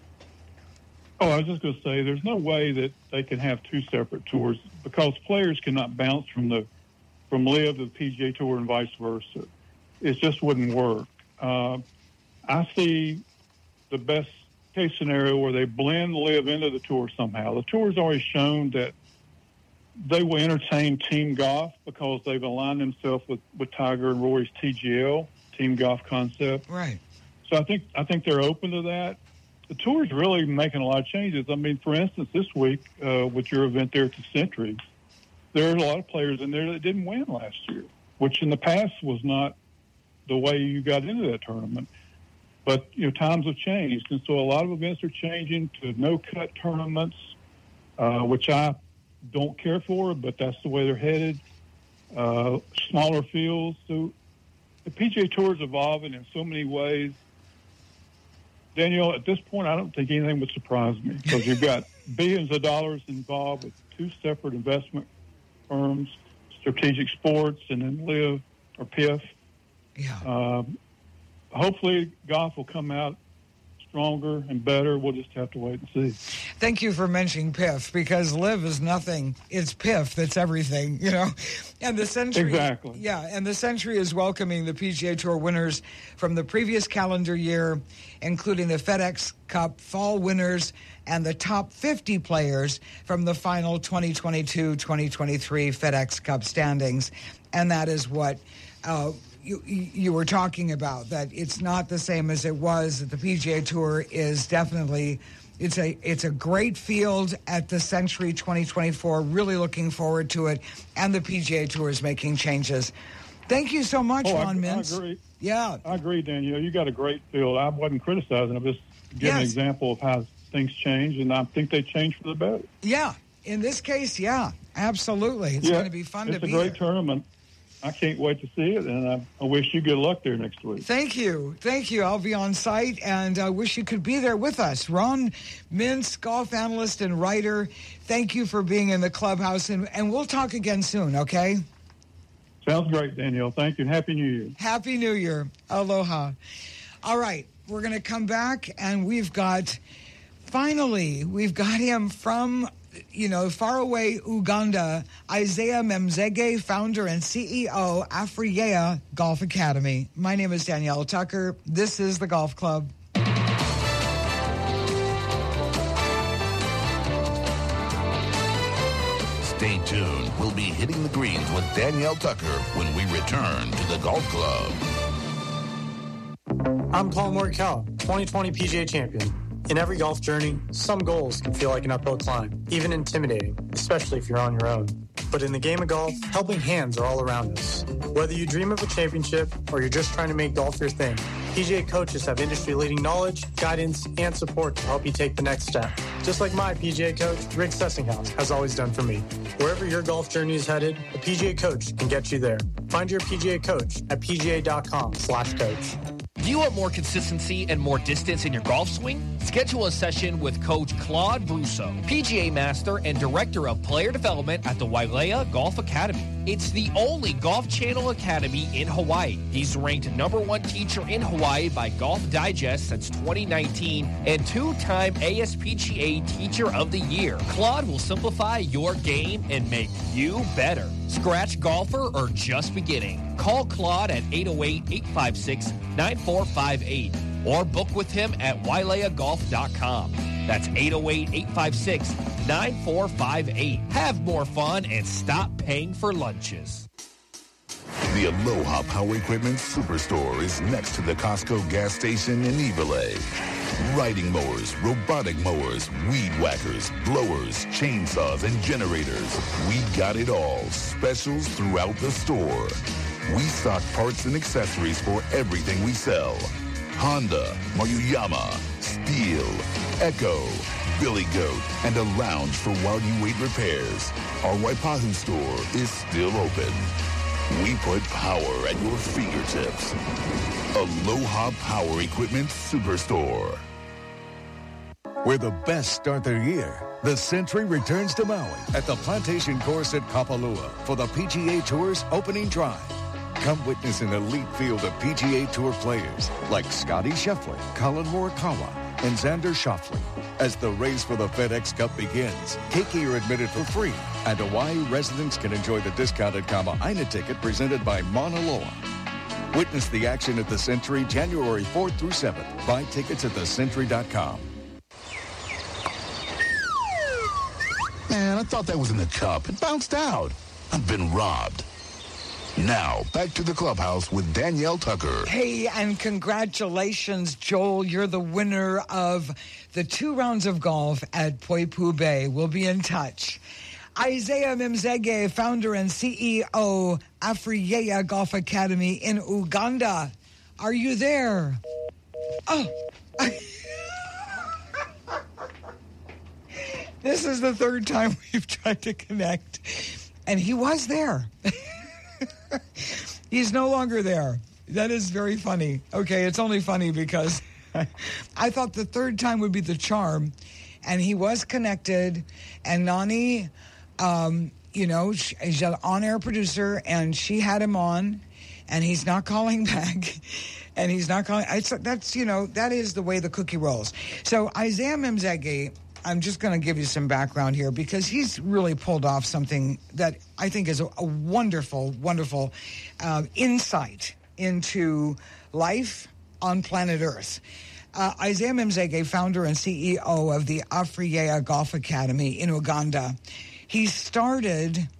Oh, I was just going to say, there's no way that they can have two separate tours because players cannot bounce from the from Live to the P G A Tour and vice versa. It just wouldn't work. Uh, I see the best case scenario where they blend Live into the Tour somehow. The Tour's always shown that they will entertain team golf because they've aligned themselves with, with Tiger and Rory's T G L, team golf concept. Right. So I think I think they're open to that. The Tour's really making a lot of changes. I mean, for instance, this week uh, with your event there at the Century, there are a lot of players in there that didn't win last year, which in the past was not the way you got into that tournament. But, you know, times have changed, and so a lot of events are changing to no-cut tournaments, uh, which I don't care for, but that's the way they're headed. Uh, smaller fields. So the P G A Tour is evolving in so many ways. Danielle, at this point, I don't think anything would surprise me because you've got billions of dollars involved with two separate investment firms, Strategic Sports and then Live or P I F. Yeah. Um, hopefully, golf will come out stronger and better. We'll just have to wait and see. Thank you for mentioning P I F because Live is nothing. It's P I F that's everything, you know. And the Century, exactly. Yeah, and the Century is welcoming the P G A Tour winners from the previous calendar year, including the FedEx Cup fall winners and the top fifty players from the final twenty twenty-two twenty twenty-three FedEx Cup standings. And that is what uh, you, you were talking about, that it's not the same as it was. That the P G A Tour is definitely, it's a it's a great field at the Century twenty twenty-four. Really looking forward to it. And the P G A Tour is making changes. Thank you so much, oh, Ron I, Mintz. I agree. Yeah. I agree, Danielle. You got a great field. I wasn't criticizing. I'm just giving an Yes. example of how things change, and I think they change for the better. Yeah. In this case, yeah, absolutely. It's yeah, going to be fun to it's be a great there. tournament. I can't wait to see it, and I, I wish you good luck there next week. Thank you. Thank you. I'll be on site, and I wish you could be there with us. Ron Mintz, golf analyst and writer, thank you for being in the clubhouse, and, and we'll talk again soon, okay? Sounds great, Danielle. Thank you, and Happy New Year. Happy New Year. Aloha. All right, we're going to come back, and we've got, finally, we've got him from, you know, faraway Uganda, Isaiah Memzege, founder and C E O, Afriyea Golf Academy. My name is Danielle Tucker. This is the Golf Club. Stay tuned. We'll be hitting the greens with Danielle Tucker when we return to the Golf Club. I'm Paul Morikawa, twenty twenty P G A champion. In every golf journey, some goals can feel like an uphill climb, even intimidating, especially if you're on your own. But in the game of golf, helping hands are all around us. Whether you dream of a championship or you're just trying to make golf your thing, P G A coaches have industry-leading knowledge, guidance, and support to help you take the next step. Just like my P G A coach, Rick Sessinghaus, has always done for me. Wherever your golf journey is headed, a P G A coach can get you there. Find your P G A coach at pga.com slash coach. Do you want more consistency and more distance in your golf swing? Schedule a session with Coach Claude Brousseau, P G A Master and Director of Player Development at the Wailea Golf Academy. It's the only Golf Channel Academy in Hawaii. He's ranked number one teacher in Hawaii by Golf Digest since twenty nineteen and two-time A S P G A Teacher of the Year. Claude will simplify your game and make you better. Scratch golfer or just beginning? Call Claude at eight oh eight, eight five six, nine four five eight or book with him at wailea golf dot com. That's eight oh eight, eight five six, nine four five eight. Have more fun and stop paying for lunches. The Aloha Power Equipment Superstore is next to the Costco gas station in Iwilei. Riding mowers, robotic mowers, weed whackers, blowers, chainsaws, and generators. We got it all. Specials throughout the store. We stock parts and accessories for everything we sell. Honda, Maruyama, Steel, Echo, Billy Goat, and a lounge for while you wait repairs. Our Waipahu store is still open. We put power at your fingertips. Aloha Power Equipment Superstore. Where the best start their year, the Century returns to Maui at the Plantation Course at Kapalua for the P G A Tour's opening drive. Come witness an elite field of P G A Tour players like Scotty Scheffler, Colin Morikawa, and Xander Schauffele. As the race for the FedEx Cup begins, keiki are admitted for free, and Hawaii residents can enjoy the discounted Kama'aina ticket presented by Mauna Loa. Witness the action at the Century January fourth through seventh. Buy tickets at the century dot com. Man, I thought that was in the cup. It bounced out. I've been robbed. Now, back to the clubhouse with Danielle Tucker. Hey, and congratulations, Joel. You're the winner of the two rounds of golf at Poipu Bay. We'll be in touch. Isaiah Memzege, founder and C E O, Afriyea Golf Academy in Uganda. Are you there? Oh. This is the third time we've tried to connect, and he was there. He's no longer there. That is very funny. Okay, it's only funny because I thought the third time would be the charm, and he was connected, and Nani, um, you know, she's an on-air producer, and she had him on, and he's not calling back, and he's not calling. It's, that's, you know, that is the way the cookie rolls. So Isaiah Memzege, I'm just going to give you some background here because he's really pulled off something that I think is a, a wonderful, wonderful uh, insight into life on planet Earth. Uh, Isaiah Memzege, founder and C E O of the Afriyea Golf Academy in Uganda. He started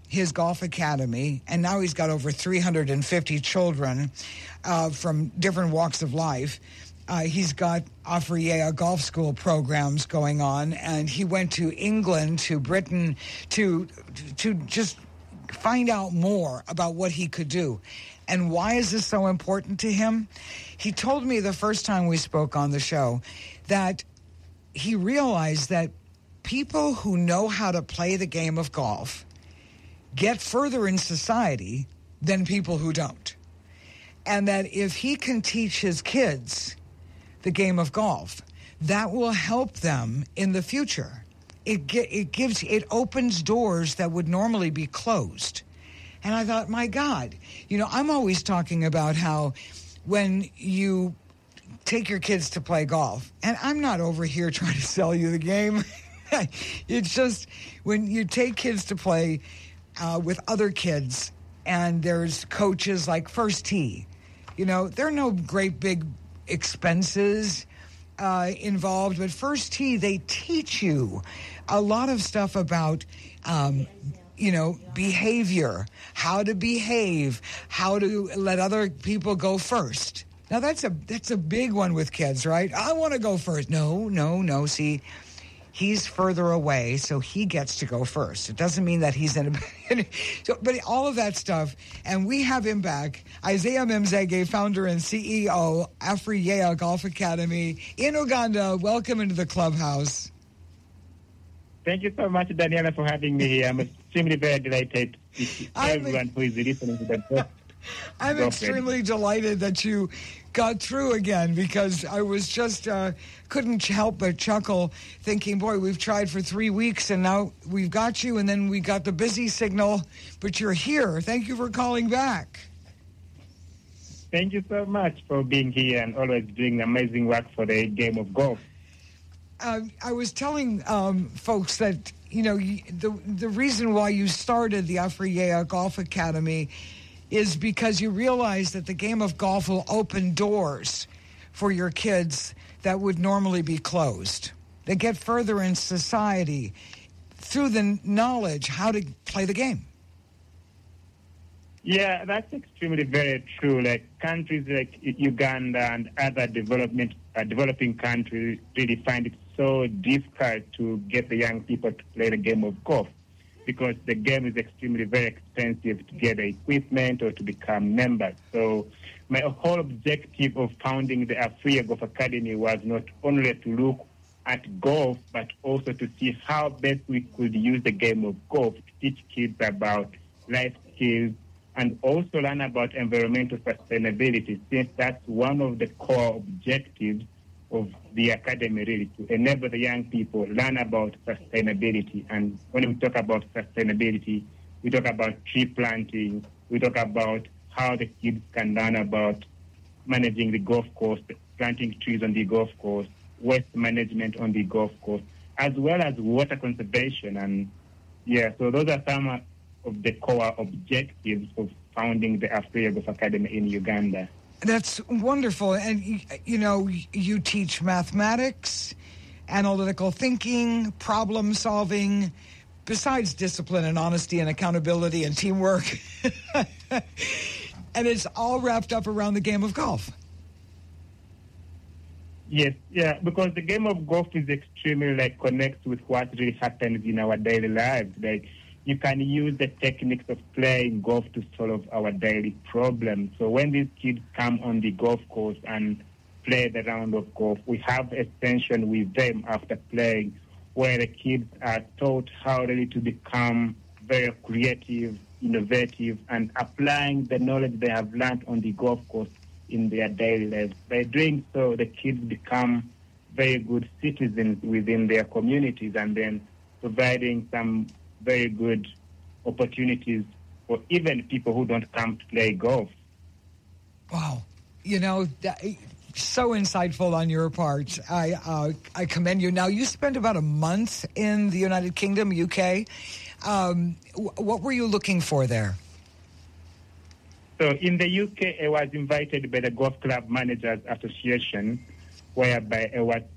his golf academy, and now he's got over three hundred fifty children uh, from different walks of life. Uh, he's got Afriyie golf school programs going on, and he went to England, to Britain, to to just find out more about what he could do. And why is this so important to him? He told me the first time we spoke on the show that he realized that people who know how to play the game of golf get further in society than people who don't. And that if he can teach his kids the game of golf, that will help them in the future. It ge- it gives, it opens doors that would normally be closed. And I thought, my God, you know, I'm always talking about how when you take your kids to play golf, and I'm not over here trying to sell you the game. It's just when you take kids to play uh, with other kids, and there's coaches like First Tee, you know, there are no great big expenses uh, involved, but First Tee, they teach you a lot of stuff about, um, you know, behavior, how to behave, how to let other people go first. Now, that's a that's a big one with kids, right? I want to go first. No, no, no. See, he's further away, so he gets to go first. It doesn't mean that he's in a... so, but all of that stuff, and we have him back, Isaiah Memzege, founder and C E O, Afriyie Golf Academy in Uganda. Welcome into the clubhouse. Thank you so much, Daniela, for having me here. I'm extremely very delighted to everyone who is listening to the I'm extremely delighted that you got through again, because I was just uh, couldn't help but chuckle, thinking, boy, we've tried for three weeks and now we've got you, and then we got the busy signal, but you're here. Thank you for calling back. Thank you so much for being here and always doing amazing work for the game of golf. Uh, I was telling um, folks that, you know, the the reason why you started the Afriyie Golf Academy is because you realize that the game of golf will open doors for your kids that would normally be closed. They get further in society through the knowledge how to play the game. Yeah, that's extremely very true. Like countries like Uganda and other development uh, developing countries really find it so difficult to get the young people to play the game of golf, because the game is extremely very expensive to get the equipment or to become members. So my whole objective of founding the Afriyie Golf Academy was not only to look at golf, but also to see how best we could use the game of golf to teach kids about life skills and also learn about environmental sustainability, since that's one of the core objectives of the academy, really, to enable the young people learn about sustainability. And when we talk about sustainability, we talk about tree planting, we talk about how the kids can learn about managing the golf course, planting trees on the golf course, waste management on the golf course, as well as water conservation. And yeah, so those are some of the core objectives of founding the Afriyie Golf Academy in Uganda. That's wonderful. And, you, you know, you teach mathematics, analytical thinking, problem solving, besides discipline and honesty and accountability and teamwork. And it's all wrapped up around the game of golf. Yes, yeah, because the game of golf is extremely, like, connects with what really happens in our daily lives. Like, you can use the techniques of playing golf to solve our daily problems. So when these kids come on the golf course and play the round of golf, we have a session with them after playing where the kids are taught how really to become very creative, innovative, and applying the knowledge they have learned on the golf course in their daily lives. By doing so, the kids become very good citizens within their communities, and then providing some very good opportunities for even people who don't come to play golf. Wow. You know, that, so insightful on your part. I uh, I commend you. Now, you spent about a month in the United Kingdom, U K. Um, w- what were you looking for there? So in the U K, I was invited by the Golf Club Managers Association, whereby I was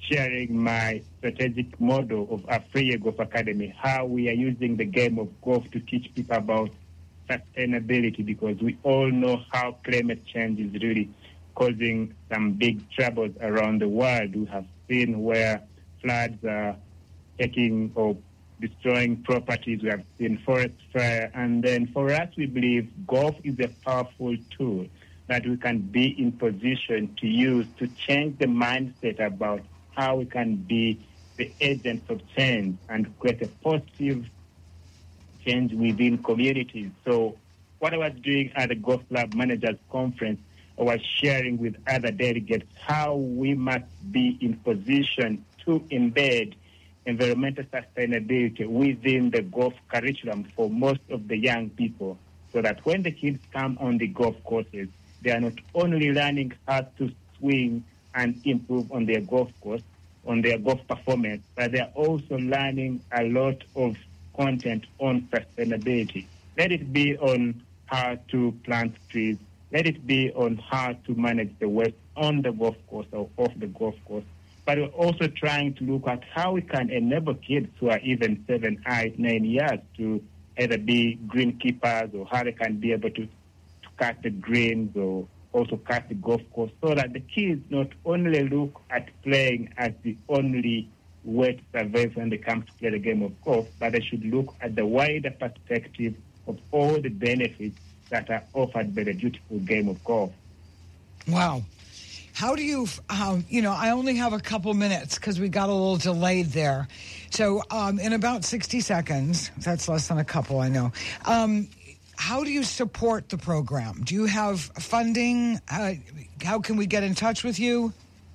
sharing my strategic model of Afria Golf Academy, how we are using the game of golf to teach people about sustainability, because we all know how climate change is really causing some big troubles around the world. We have seen where floods are taking or destroying properties. We have seen forest fire. And then for us, we believe golf is a powerful tool that we can be in position to use to change the mindset about how we can be the agents of change and create a positive change within communities. So what I was doing at the Golf Club Managers Conference, I was sharing with other delegates how we must be in position to embed environmental sustainability within the golf curriculum for most of the young people, so that when the kids come on the golf courses, they are not only learning how to swing and improve on their golf course, on their golf performance, but they are also learning a lot of content on sustainability. Let it be on how to plant trees. Let it be on how to manage the waste on the golf course or off the golf course. But we're also trying to look at how we can enable kids who are even seven, eight, nine years to either be greenkeepers, or how they can be able to, to cut the greens or also cut the golf course, so that the kids not only look at playing as the only way to survive when they come to play the game of golf, but they should look at the wider perspective of all the benefits that are offered by the beautiful game of golf. Wow. How do you, um, you know, I only have a couple minutes because we got a little delayed there. So um, in about sixty seconds, that's less than a couple, I know. Um, how do you support the program? Do you have funding? Uh, how can we get in touch with you?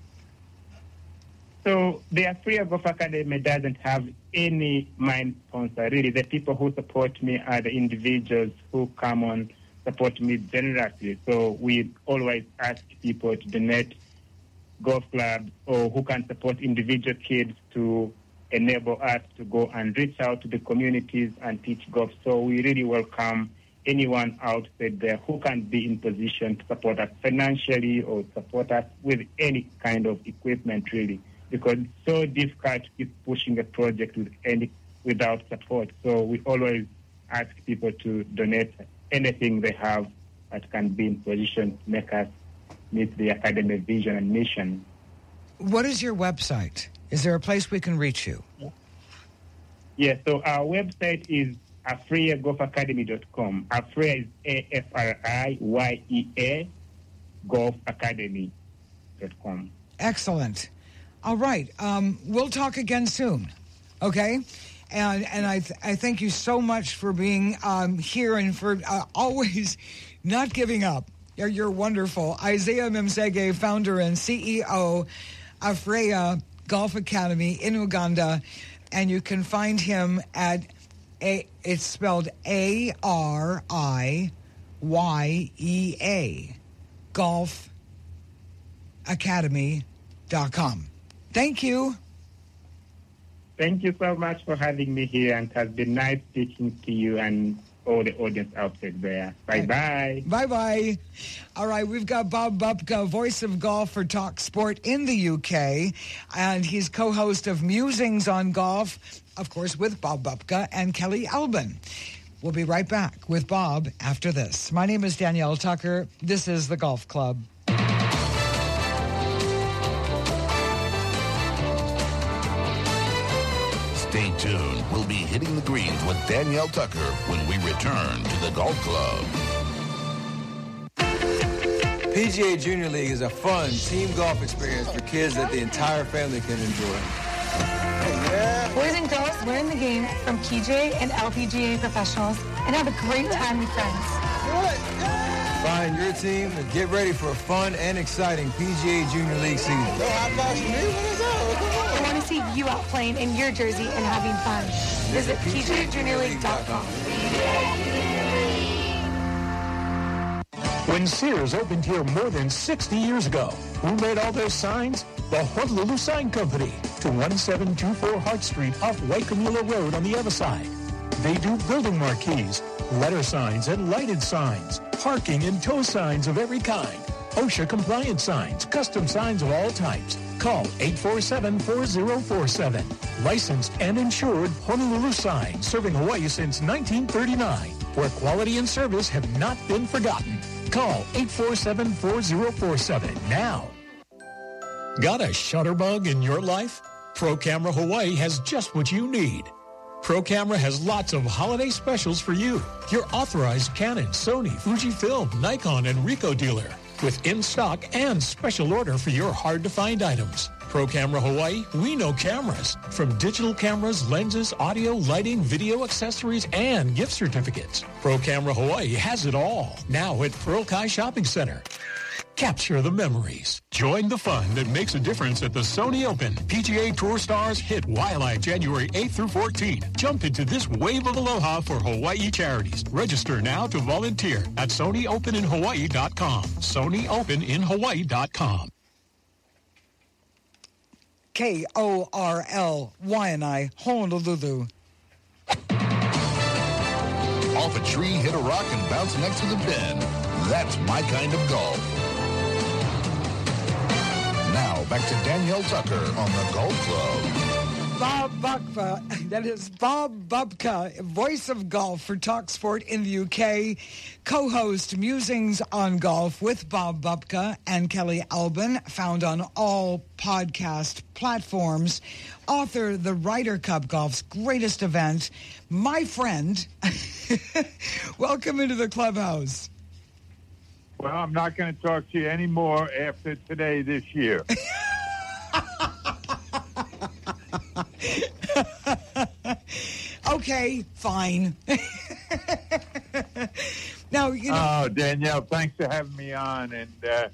So the Afria Golf Academy doesn't have any main sponsor, really. The people who support me are the individuals who come on support me generously. So we always ask people to donate golf clubs, or who can support individual kids to enable us to go and reach out to the communities and teach golf. So we really welcome anyone outside there who can be in position to support us financially or support us with any kind of equipment, really, because it's so difficult to keep pushing a project with any without support. So we always ask people to donate anything they have that can be in position to make us meet the Academy vision and mission. What is your website? Is there a place we can reach you? Yeah, so our website is afria golf academy dot com. Afria is A F R I Y E A, golf academy dot com. Excellent. All right. Um, we'll talk again soon, okay? And and I th- I thank you so much for being um, here and for uh, always not giving up. You're, you're wonderful. Isaiah Mimsege, founder and C E O of Afria Golf Academy in Uganda. And you can find him at, a. it's spelled A R I Y E A, golf academy dot com. Thank you. Thank you so much for having me here, and it has been nice speaking to you and all the audience out there. Bye-bye. Bye-bye. All right, we've got Bob Bupka, voice of golf for Talk Sport in the U K, and he's co-host of Musings on Golf, of course, with Bob Bupka and Kelly Albin. We'll be right back with Bob after this. My name is Danielle Tucker. This is The Golf Club. Stay tuned. We'll be hitting the greens with Danielle Tucker when we return to the Golf Club. P G A Junior League is a fun team golf experience for kids that the entire family can enjoy. Yeah. Boys and girls learn the game from P G A and L P G A professionals and have a great time with friends. Find your team and get ready for a fun and exciting P G A Junior League season. I want to see you out playing in your jersey and having fun. Visit P G A Junior League dot com. When Sears opened here more than sixty years ago, who made all those signs? The Honolulu Sign Company, to one seven two four Hart Street off Waikamula Road on the other side. They do building marquees, letter signs and lighted signs, parking and tow signs of every kind, OSHA compliant signs, custom signs of all types, Call eight four seven, four zero four seven. Licensed and insured Honolulu Sign, serving Hawaii since nineteen thirty-nine, where quality and service have not been forgotten. Call eight four seven, four zero four seven now. Got a shutterbug in your life? Pro Camera Hawaii has just what you need. Pro Camera has lots of holiday specials for you. Your authorized Canon, Sony, Fujifilm, Nikon, and Ricoh dealer, with in-stock and special order for your hard-to-find items. Pro Camera Hawaii, we know cameras. From digital cameras, lenses, audio, lighting, video accessories, and gift certificates. Pro Camera Hawaii has it all. Now at Pearl Kai Shopping Center. Capture the memories. Join the fun that makes a difference at the Sony Open. P G A Tour Stars hit Waialae January eighth through fourteenth. Jump into this wave of aloha for Hawaii charities. Register now to volunteer at Sony Open in Hawaii dot com. Sony Open in Hawaii dot com. K O R L, Waianae, Honolulu. Off a tree, hit a rock, and bounce next to the pin. That's my kind of golf. Now, back to Danielle Tucker on the Golf Club. Bob Bubka, that is Bob Bubka, voice of golf for TalkSport in the U K, co-host Musings on Golf with Bob Bubka and Kelly Albin, found on all podcast platforms, author the Ryder Cup Golf's greatest event, my friend. Welcome into the clubhouse. Well, I'm not going to talk to you anymore after today this year. Okay, fine. Now, you know. Oh, Danielle, thanks for having me on. And, uh,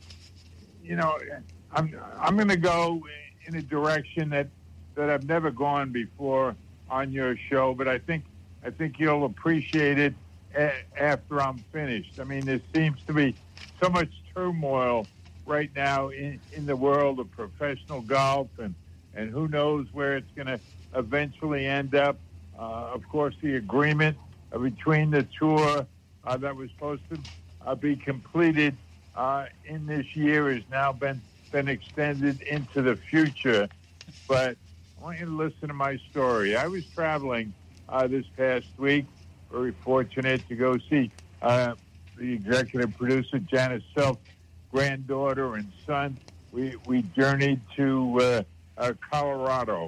you know, I'm I'm going to go in a direction that, that I've never gone before on your show, but I think I think you'll appreciate it after I'm finished. I mean, there seems to be so much turmoil right now in, in the world of professional golf, and, and who knows where it's going to eventually end up. Uh, of course, the agreement uh, between the tour uh, that was supposed to uh, be completed uh, in this year has now been, been extended into the future. But I want you to listen to my story. I was traveling uh, this past week, very fortunate to go see uh, the executive producer, Janice Self's granddaughter and son. We we journeyed to uh, uh, Colorado,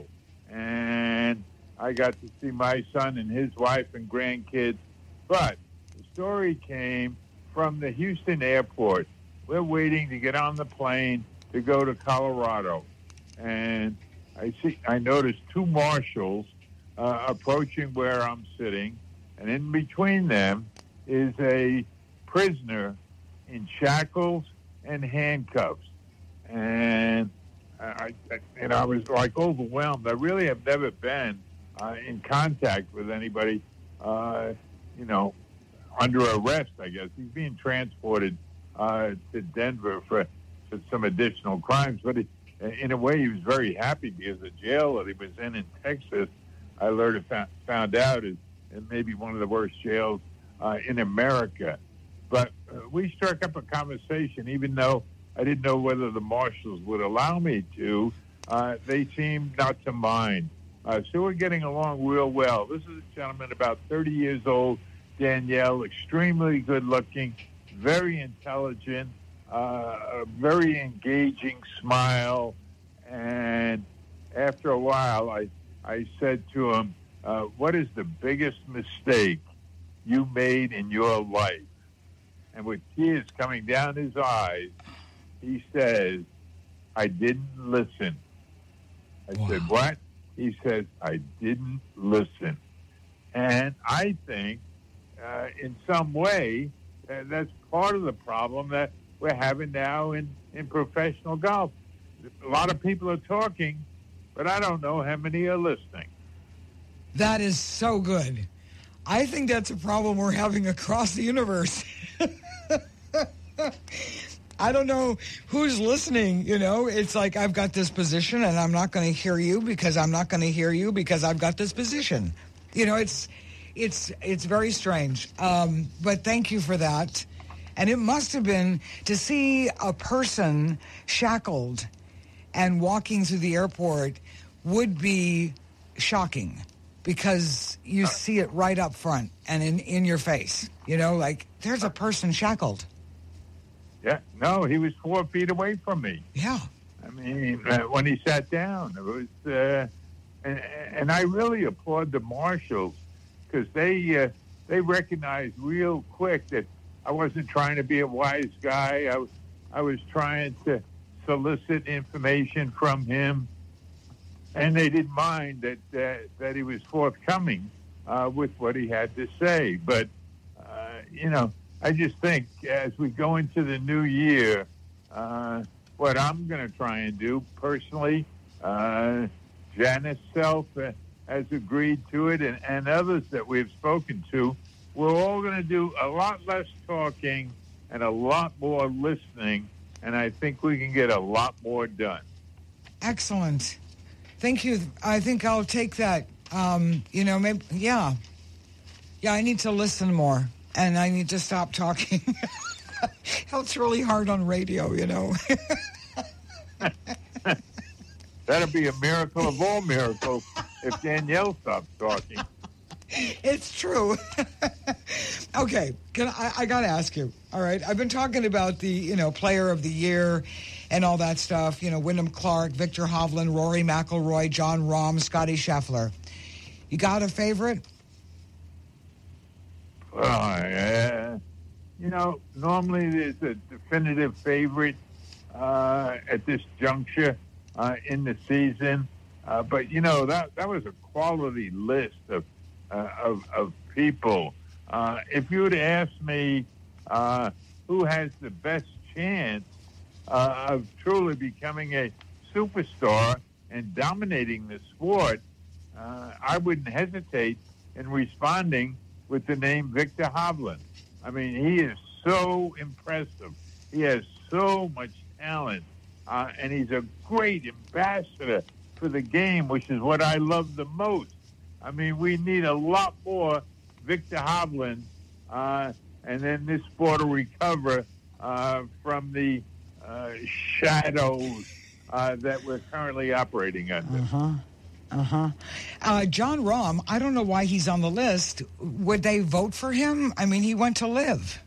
and I got to see my son and his wife and grandkids. But the story came from the Houston airport. We're waiting to get on the plane to go to Colorado, and I see I noticed two marshals uh, approaching where I'm sitting. And in between them is a prisoner in shackles and handcuffs. And I, I, and I was like overwhelmed. I really have never been uh, in contact with anybody, uh, you know, under arrest, I guess. He's being transported uh, to Denver for, for some additional crimes. But he, in a way, he was very happy because the jail that he was in in Texas, I learned found, found out is and maybe one of the worst jails uh, in America. But uh, we struck up a conversation, even though I didn't know whether the marshals would allow me to. Uh, they seemed not to mind. Uh, so we're getting along real well. This is a gentleman about thirty years old, Danielle, extremely good-looking, very intelligent, uh, a very engaging smile. And after a while, I, I said to him, Uh, what is the biggest mistake you made in your life? And with tears coming down his eyes, he says, I didn't listen. I wow. said, what? He says, I didn't listen. And I think, uh, in some way, uh, that's part of the problem that we're having now in, in professional golf. A lot of people are talking, but I don't know how many are listening. That is so good. I think that's a problem we're having across the universe. I don't know who's listening, you know. It's like I've got this position and I'm not going to hear you because I'm not going to hear you because I've got this position. You know, it's it's it's very strange. Um, but thank you for that. And it must have been to see a person shackled and walking through the airport would be shocking because you see it right up front and in, in your face. You know, like there's a person shackled. Yeah, no, he was four feet away from me. Yeah. I mean, uh, when he sat down, it was, uh, and, and I really applaud the marshals because they uh, they recognized real quick that I wasn't trying to be a wise guy. I, I was trying to solicit information from him, and they didn't mind that uh, that he was forthcoming uh, with what he had to say. But uh, you know, I just think as we go into the new year, uh, what I'm going to try and do personally, uh, Janice Self uh, has agreed to it, and, and others that we've spoken to, we're all going to do a lot less talking and a lot more listening, and I think we can get a lot more done. Excellent. Thank you. I think I'll take that. Um, you know, maybe, yeah. Yeah, I need to listen more. And I need to stop talking. It's really hard on radio, you know. That'll be a miracle of all miracles if Danielle stops talking. It's true. Okay, can I, I got to ask you, all right? I've been talking about the, you know, player of the year and all that stuff. You know, Wyndham Clark, Victor Hovland, Rory McIlroy, John Rahm, Scotty Scheffler. You got a favorite? Oh, uh, you know, normally there's a definitive favorite uh, at this juncture uh, in the season. Uh, but, you know, that that was a quality list of uh, of, of people. Uh, if you would ask me uh, who has the best chance uh, of truly becoming a superstar and dominating the sport, uh, I wouldn't hesitate in responding with the name Victor Hovland. I mean, he is so impressive. He has so much talent, uh, and he's a great ambassador for the game, which is what I love the most. I mean, we need a lot more Victor Hovland, uh, and then this sport will recover uh, from the uh, shadows uh, that we're currently operating under. Uh-huh. Uh-huh. Uh, John Rahm, I don't know why he's on the list. Would they vote for him? I mean, he went to live.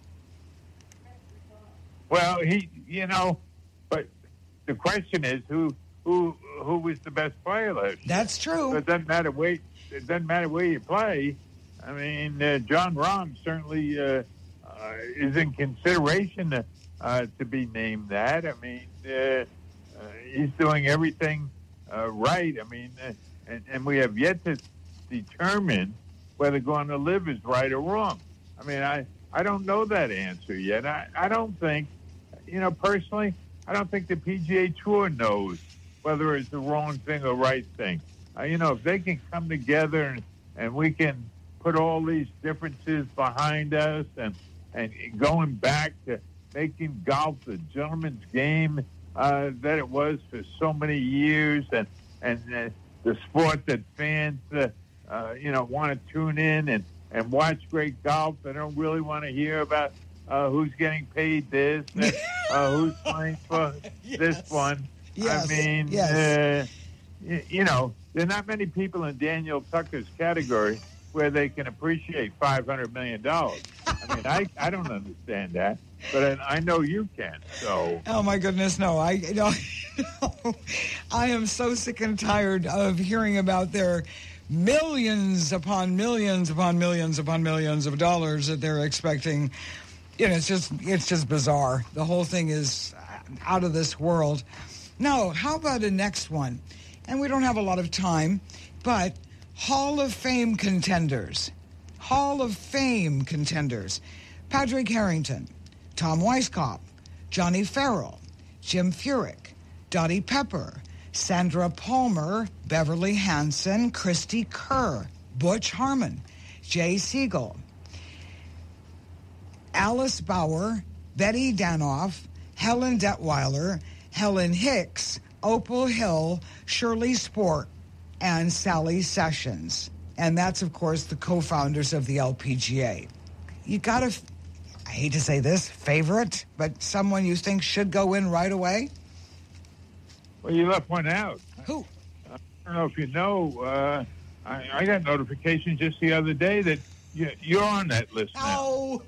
Well, he, you know, but the question is who who who was the best player last year? That's true. So it doesn't matter where it doesn't matter where you play. I mean, uh, John Rahm certainly uh, uh, is in consideration to, uh, to be named that. I mean, uh, uh, he's doing everything uh, right. I mean. Uh, And, and we have yet to determine whether going to live is right or wrong. I mean, I, I don't know that answer yet. I, I don't think, you know, personally, I don't think the P G A Tour knows whether it's the wrong thing or right thing. Uh, you know, if they can come together and, and we can put all these differences behind us and, and going back to making golf the gentleman's game uh, that it was for so many years and, and uh, the sport that fans, uh, uh, you know, want to tune in and, and watch great golf. They don't really want to hear about uh, who's getting paid this, and, uh, who's playing for yes. this one. Yes. I mean, yes. uh, you, you know, there are not many people in Daniel Tucker's category where they can appreciate five hundred million dollars. I mean, I, I don't understand that, but I, I know you can. So, oh my goodness, no! I no, no, I am so sick and tired of hearing about their millions upon millions upon millions upon millions of dollars that they're expecting. You know, it's just it's just bizarre. The whole thing is out of this world. No, how about the next one? And we don't have a lot of time, but Hall of Fame contenders. Hall of Fame contenders. Padraig Harrington, Tom Weiskopf, Johnny Farrell, Jim Furyk, Dottie Pepper, Sandra Palmer, Beverly Hansen, Christy Kerr, Butch Harmon, Jay Siegel, Alice Bauer, Betty Danoff, Helen Detweiler, Helen Hicks, Opal Hill, Shirley Sport, and Sally Sessions. And that's, of course, the co-founders of the L P G A. You got to, I hate to say this, favorite, but someone you think should go in right away? Well, you left one out. Who? I don't know if you know. Uh, I, I got notification just the other day that you, you're on that list now. Oh,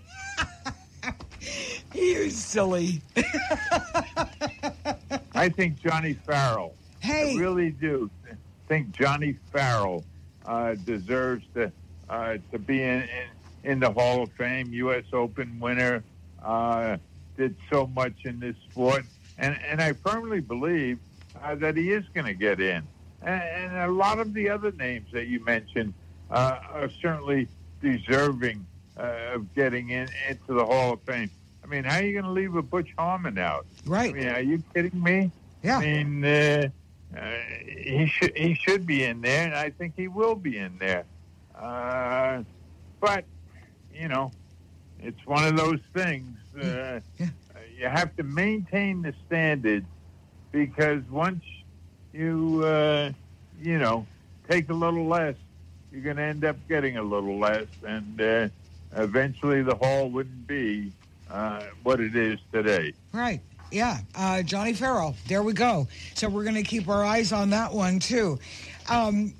you're silly. I think Johnny Farrell. Hey. I really do think Johnny Farrell uh, deserves to uh, to be in, in in the Hall of Fame. U S Open winner, uh, did so much in this sport, and and I firmly believe uh, that he is going to get in. And, and a lot of the other names that you mentioned uh, are certainly deserving uh, of getting in into the Hall of Fame. I mean, how are you going to leave a Butch Harmon out? Right. I mean, are you kidding me? Yeah. I mean, uh, uh, he should he should be in there, and I think he will be in there. Uh, but you know, it's one of those things. Uh, yeah. You have to maintain the standards, because once you uh, you know take a little less, you're going to end up getting a little less, and uh, eventually the hall wouldn't be uh, what it is today. Right. Yeah. Uh, Johnny Farrell. There we go. So we're going to keep our eyes on that one, too. Um,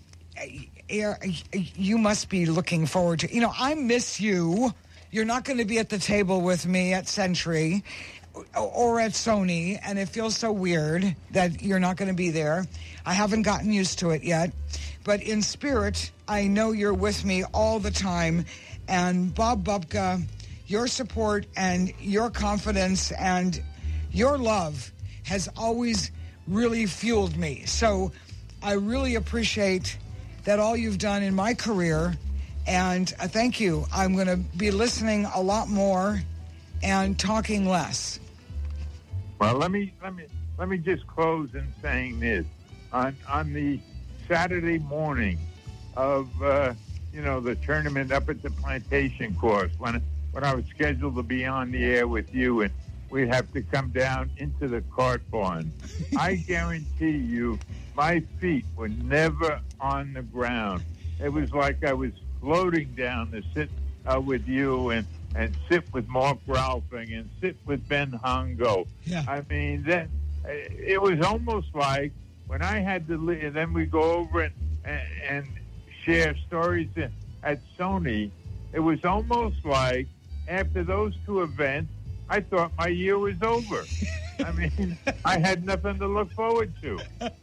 you must be looking forward to, you know, I miss you. You're not going to be at the table with me at Century or at Sony, and it feels so weird that you're not going to be there. I haven't gotten used to it yet. But in spirit, I know you're with me all the time. And Bob Bubka, your support and your confidence and your love has always really fueled me. So I really appreciate that all you've done in my career. And uh, thank you. I'm going to be listening a lot more and talking less. Well, let me let me let me just close in saying this: on on the Saturday morning of uh, you know the tournament up at the Plantation Course, when when I was scheduled to be on the air with you, and we'd have to come down into the cart barn, I guarantee you, my feet were never on the ground. It was like I was floating down to sit uh, with you and, and sit with Mark Ralphing and sit with Ben Hongo. Yeah. I mean, that it was almost like when I had to leave, and then we go over and, and, and share stories at Sony, it was almost like after those two events, I thought my year was over. I mean, I had nothing to look forward to.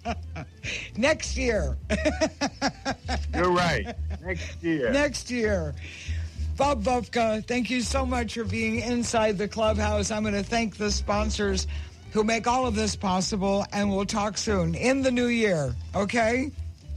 Next year. You're right. Next year. Next year. Bob Bubka, thank you so much for being inside the clubhouse. I'm going to thank the sponsors who make all of this possible, and we'll talk soon in the new year, okay?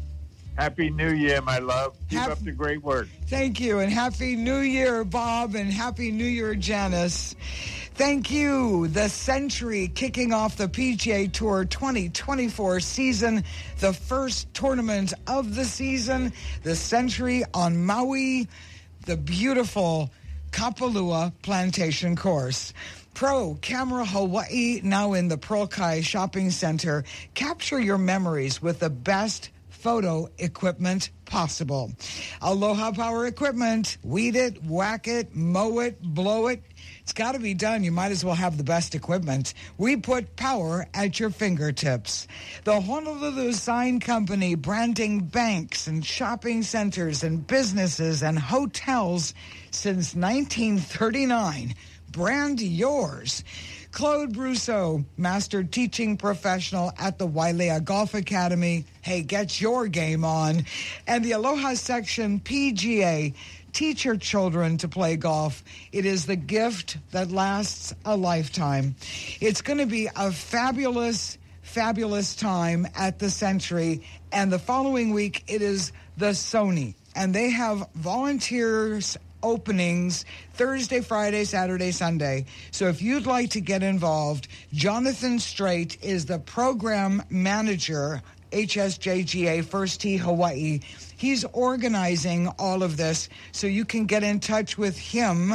Happy New Year, my love. Keep Happy, up the great work. Thank you, and Happy New Year, Bob, and Happy New Year, Janice. Thank you. The Century kicking off the P G A Tour twenty twenty-four season, the first tournament of the season, the Century on Maui, the beautiful Kapalua Plantation Course. Pro Camera Hawaii, now in the Pearl Kai Shopping Center. Capture your memories with the best photo equipment possible. Aloha Power Equipment. Weed it, whack it, mow it, blow it. It's got to be done. You might as well have the best equipment. We put power at your fingertips. The Honolulu Sign Company, branding banks and shopping centers and businesses and hotels since nineteen thirty-nine. Brand yours. Claude Brousseau, master teaching professional at the Wailea Golf Academy. Hey, get your game on. And the Aloha Section P G A. Teach your children to play golf. It is the gift that lasts a lifetime. It's going to be a fabulous, fabulous time at the Century. And the following week, it is the Sony. And they have volunteers openings Thursday, Friday, Saturday, Sunday. So if you'd like to get involved, Jonathan Strait is the program manager, H S J G A First Tee Hawaii. He's organizing all of this, so you can get in touch with him.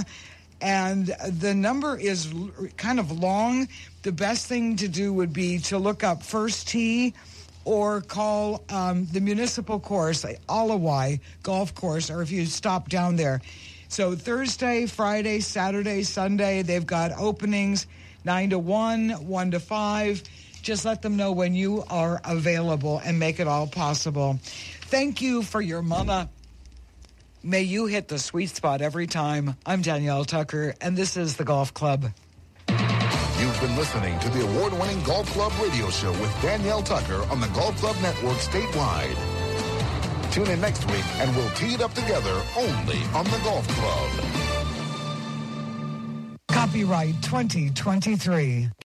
And the number is kind of long. The best thing to do would be to look up First Tee or call um, the municipal course, Alawai Golf Course, or if you stop down there. So Thursday, Friday, Saturday, Sunday, they've got openings nine to one, one to five. Just let them know when you are available and make it all possible. Thank you for your mana. May you hit the sweet spot every time. I'm Danielle Tucker, and this is the Golf Club. You've been listening to the award-winning Golf Club radio show with Danielle Tucker on the Golf Club Network statewide. Tune in next week, and we'll tee it up together only on the Golf Club. Copyright twenty twenty-three.